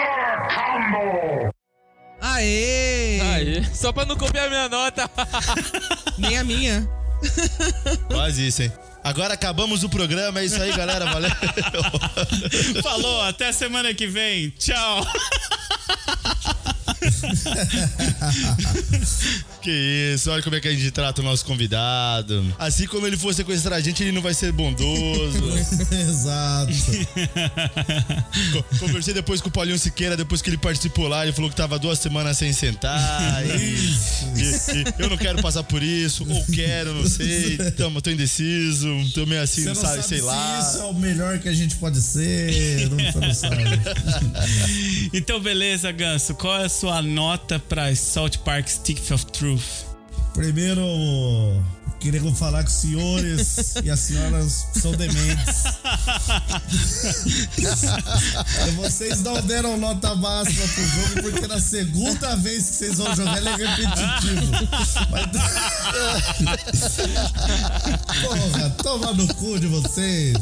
Aê! Aí, só pra não copiar a minha nota. Nem a minha. Quase isso, hein? Agora acabamos o programa, é isso aí, galera. Valeu. Falou, até semana que vem. Tchau. Que isso, olha como é que a gente trata o nosso convidado. Assim como ele for sequestrar a gente, ele não vai ser bondoso. Exato. Conversei depois com o Paulinho Siqueira, depois que ele participou lá, ele falou que tava 2 semanas sem sentar. E eu não quero passar por isso, ou quero, não sei. Tô indeciso, tô meio assim, Você não sabe sei se lá. isso é o melhor que a gente pode ser, você não sabe. Então, beleza, Ganso. Qual é a sua nota pra South Park Stick of Truth? Primeiro, queria falar que os senhores e as senhoras são dementes. Vocês não deram nota máxima pro jogo porque na segunda vez que vocês vão jogar ele é repetitivo. Mas... Porra, toma no cu de vocês.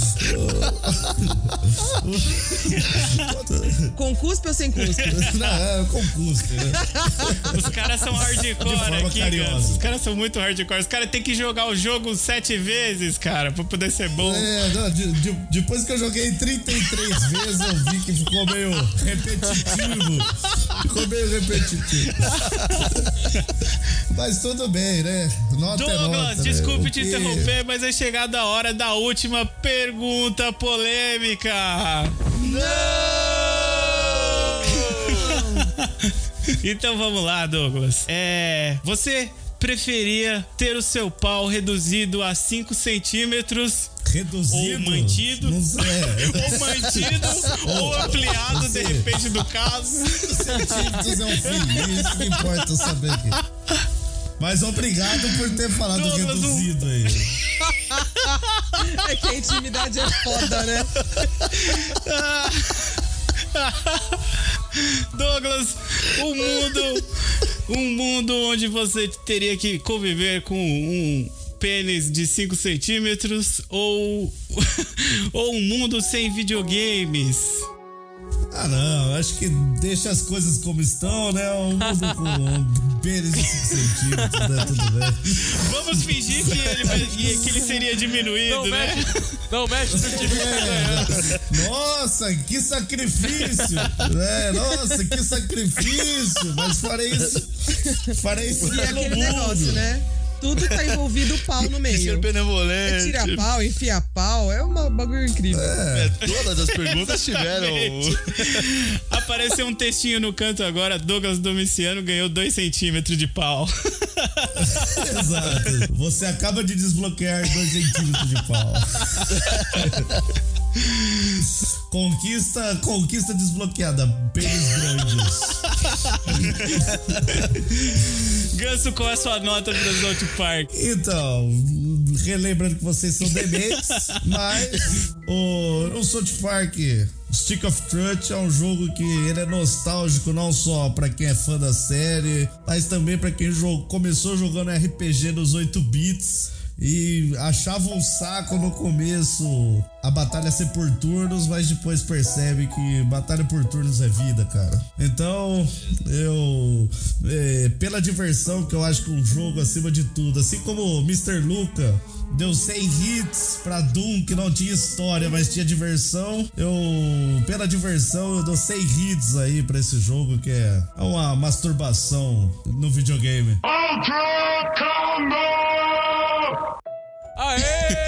Com cuspe ou sem cuspe? Não, é com cuspe, né? Os caras são hardcore aqui, carinhosa. Ganso. Os caras são muito hardcore. Os caras têm que jogar o jogo 7 vezes, cara, pra poder ser bom. Não, depois que eu joguei 33 vezes, eu vi que ficou meio repetitivo. Mas tudo bem, né? Nota é Douglas, nota, desculpe né? te interromper, mas é chegada a hora da última pergunta polêmica. Então vamos lá, Douglas. Você preferia ter o seu pau reduzido a 5 centímetros? Reduzido? Ou mantido? Não sei. Ou mantido? Ou ampliado, de repente, do caso? 5 centímetros é um fim. Isso que importa saber aqui. Mas obrigado por ter falado Douglas, reduzido aí. É que a intimidade é foda, né? Douglas, um mundo onde você teria que conviver com um pênis de 5 centímetros ou um mundo sem videogames? Ah, não, acho que deixa as coisas como estão, né? Um mundo com um pênis de 5 centímetros, né? Tudo bem. Vamos fingir que ele seria diminuído, né? Não mexe no time que tá ganhando. Nossa, que sacrifício! Nossa, que sacrifício! Mas farei isso E pelo aquele mundo. negócio, né? Tudo tá envolvido o pau no meio. Ser benevolente. Tira pau, enfia pau, é um bagulho incrível. Todas as perguntas tiveram. Apareceu um textinho no canto agora. Douglas Domiciano ganhou 2 centímetros de pau. Exato. Você acaba de desbloquear 2 centímetros de pau. Conquista desbloqueada. Pênis grandes. Ganso, qual é a sua nota para South Park? Então, relembrando que vocês são dementes, mas o South Park Stick of Truth é um jogo que ele é nostálgico não só pra quem é fã da série, mas também pra quem começou jogando RPG nos 8 bits e achava um saco no começo a batalha ser por turnos, mas depois percebe que batalha por turnos é vida, cara. Então, pela diversão, que eu acho que um jogo acima de tudo, assim como o Mr. Luca deu 100 hits pra Doom, que não tinha história, mas tinha diversão, pela diversão, eu dou 100 hits aí pra esse jogo, que é uma masturbação no videogame. Ultra Combo! Aê!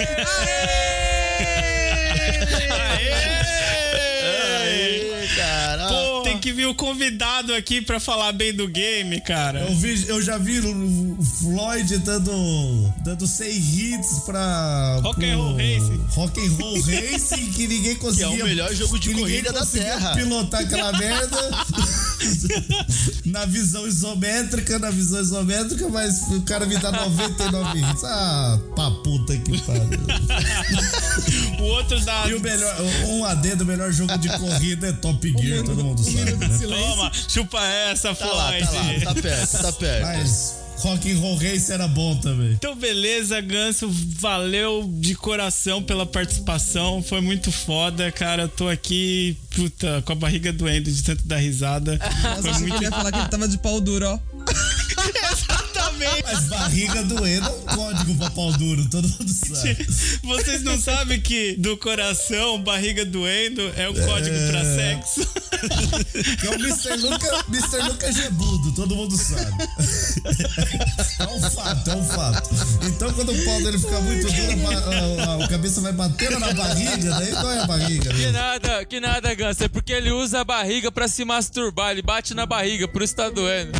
Aê, cara. Pô, tem que vir o convidado aqui pra falar bem do game, cara. Eu já vi o Floyd dando 100 hits pra Rock'n'Roll Racing. Rock'n'Roll Racing, que ninguém conseguia. Que é o melhor jogo de que ninguém corrida da conseguia Terra. pilotar aquela merda na visão isométrica, mas o cara me dá 99 hits. Ah, pra puta que pariu. O outro dá. E o melhor, um adendo, o melhor jogo de corrida é Top Gear, todo mundo sabe, né? Toma, chupa essa, Tá lá, Floyd. tá perto. Mas Rock'n'Roll Race era bom também. Então, beleza, Ganso. Valeu de coração pela participação. Foi muito foda, cara. Eu tô aqui, puta, com a barriga doendo de tanto dar risada. Nossa, eu queria falar que ele tava de pau duro, ó. Exatamente. Exatamente. Mas barriga doendo é um código pra pau duro, todo mundo sabe. Vocês não sabem que do coração, barriga doendo é o código pra sexo? Que é o Mr. Luca Gebudo, todo mundo sabe. É um fato. Então quando o pau dele ficar muito duro, a cabeça vai batendo na barriga, daí dói a barriga. Que nada, Ganso. É porque ele usa a barriga pra se masturbar. Ele bate na barriga, por isso tá doendo.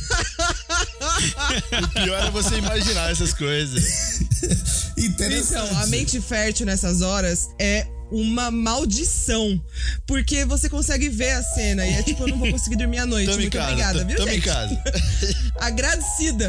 O pior é você imaginar essas coisas. Interessante. Então, a mente fértil nessas horas é uma maldição. Porque você consegue ver a cena e é tipo, eu não vou conseguir dormir à noite. Muito obrigada, viu, Tamo gente? em casa. Agradecida.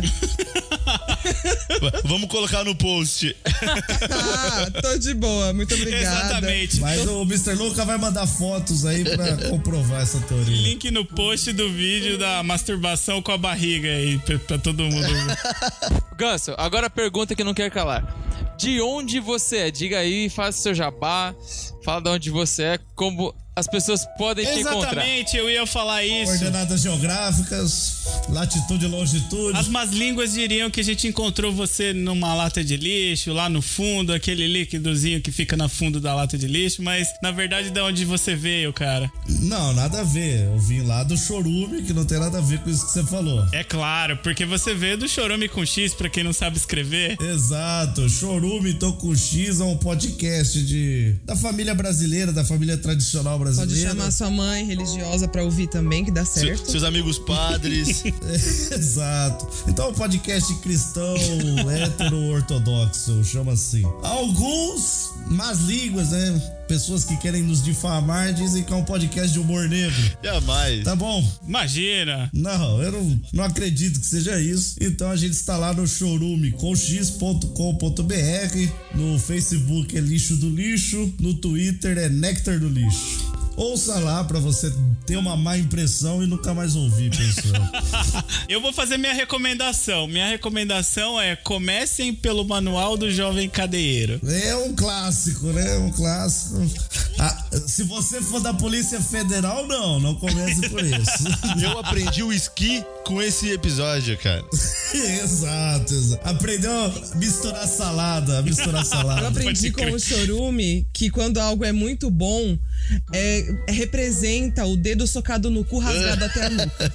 Vamos colocar no post. Tô de boa. Muito obrigada. Exatamente. Mas o Mr. Luca vai mandar fotos aí pra comprovar essa teoria. Link no post do vídeo da masturbação com a barriga aí, pra todo mundo ver. Ganso, agora a pergunta que não quer calar. De onde você é? Diga aí, faça seu jabá. Fala de onde você é, como as pessoas podem te encontrar. Exatamente, eu ia falar isso. Coordenadas geográficas, latitude e longitude. As más línguas diriam que a gente encontrou você numa lata de lixo, lá no fundo, aquele líquidozinho que fica no fundo da lata de lixo, mas na verdade de onde você veio, cara? Não, nada a ver. Eu vim lá do Chorume, que não tem nada a ver com isso que você falou. É claro, porque você veio do Chorume com X, pra quem não sabe escrever. Exato, Chorume Tô com X é um podcast da família brasileira, da família tradicional brasileira. Pode chamar sua mãe religiosa pra ouvir também, que dá certo. Seus amigos padres. Exato. Então é um podcast cristão, hétero-ortodoxo, chama assim. Alguns más línguas, né? Pessoas que querem nos difamar dizem que é um podcast de humor negro. Jamais. Tá bom? Imagina. Não, eu não acredito que seja isso. Então a gente está lá no chorumeconx.com.br, no Facebook é Lixo do Lixo, no Twitter é Néctar do Lixo. Ouça lá pra você ter uma má impressão e nunca mais ouvir, pessoal. Eu vou fazer minha recomendação. Minha recomendação é: comecem pelo Manual do Jovem Cadeieiro. É um clássico, né? Um clássico. Se você for da Polícia Federal, não comece por isso. Eu aprendi o esqui com esse episódio, cara. Exato. Aprendeu a misturar salada. Eu aprendi com o Chorume que quando algo é muito bom, representa o dedo socado no cu, rasgado até a nuca.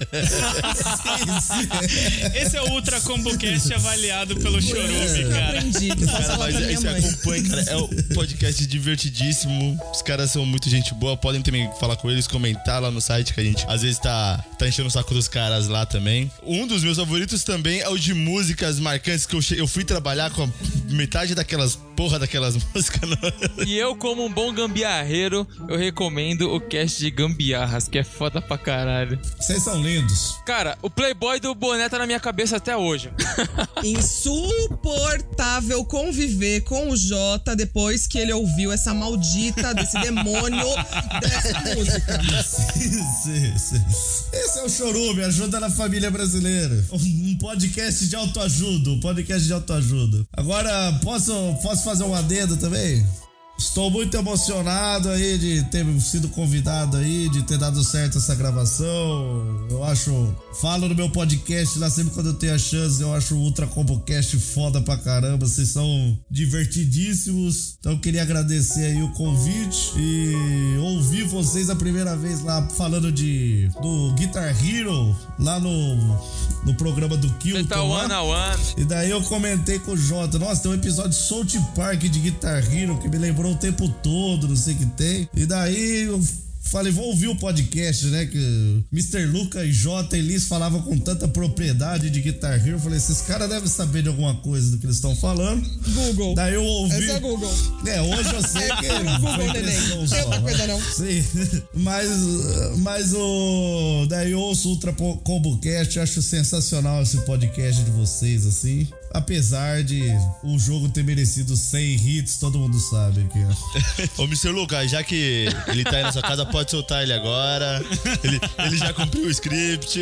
Esse é o Ultra Combo Cast avaliado pelo Chorume, Eu cara. aprendi. Cara, mas esse acompanha, cara. É um podcast divertidíssimo. Os caras são muito gente boa. Podem também falar com eles, comentar lá no site, que a gente às vezes tá enchendo o saco dos caras lá também. Um dos meus favoritos também é o de músicas marcantes, que eu fui trabalhar com metade daquelas músicas. E eu, como um bom gambiarreiro, eu recomendo o cast de gambiarras, que é foda pra caralho. Vocês são lindos. Cara, o Playboy do boné tá na minha cabeça até hoje. Insuportável conviver com o Jota depois que ele ouviu essa maldita desse demônio dessa música. Sim. Esse é o Chorume, ajuda na família brasileira. Um podcast de autoajuda, Agora, posso fazer um adendo também? Estou muito emocionado aí de ter sido convidado aí, de ter dado certo essa gravação. Falo no meu podcast lá sempre quando eu tenho a chance, eu acho o Ultra Combo Cast foda pra caramba, vocês são divertidíssimos. Então eu queria agradecer aí o convite e ouvir vocês a primeira vez lá falando do Guitar Hero, lá no programa do Kilton. Tá one on one. E daí eu comentei com o Jota, nossa, tem um episódio de South Park de Guitar Hero que me lembrou o tempo todo, não sei o que tem. E daí eu falei, vou ouvir o podcast, né? Que Mr. Luca e Jota e Liz falavam com tanta propriedade de Guitar Hero. Eu falei, esses caras devem saber de alguma coisa do que eles estão falando. Google. Daí eu ouvi. É só Google. Hoje eu sei que foi impressão só. Não tem outra coisa, não. Sim. Mas daí eu ouço o Ultra Combo Cast, acho sensacional esse podcast de vocês, assim. Apesar de o jogo ter merecido 100 hits, todo mundo sabe que Ô, Mr. Luca, já que ele tá aí na sua casa, pode soltar ele agora. Ele já cumpriu o script.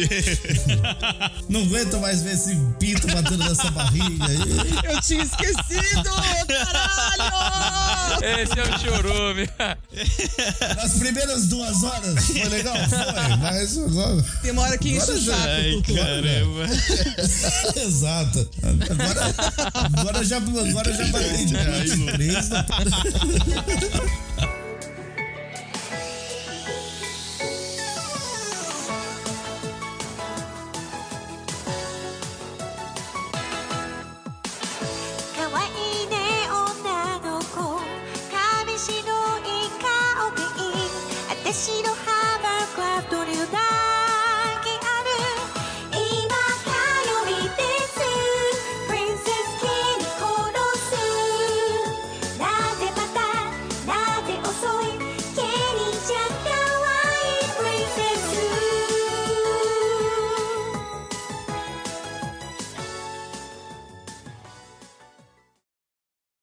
Não aguento mais ver esse pinto batendo nessa barriga aí. Eu tinha esquecido, caralho! Esse é o chorume. Nas primeiras 2 horas foi legal? Foi, mas agora... Tem uma hora que enche o saco, Tutu. Caramba. Exato. Agora já batei de 3.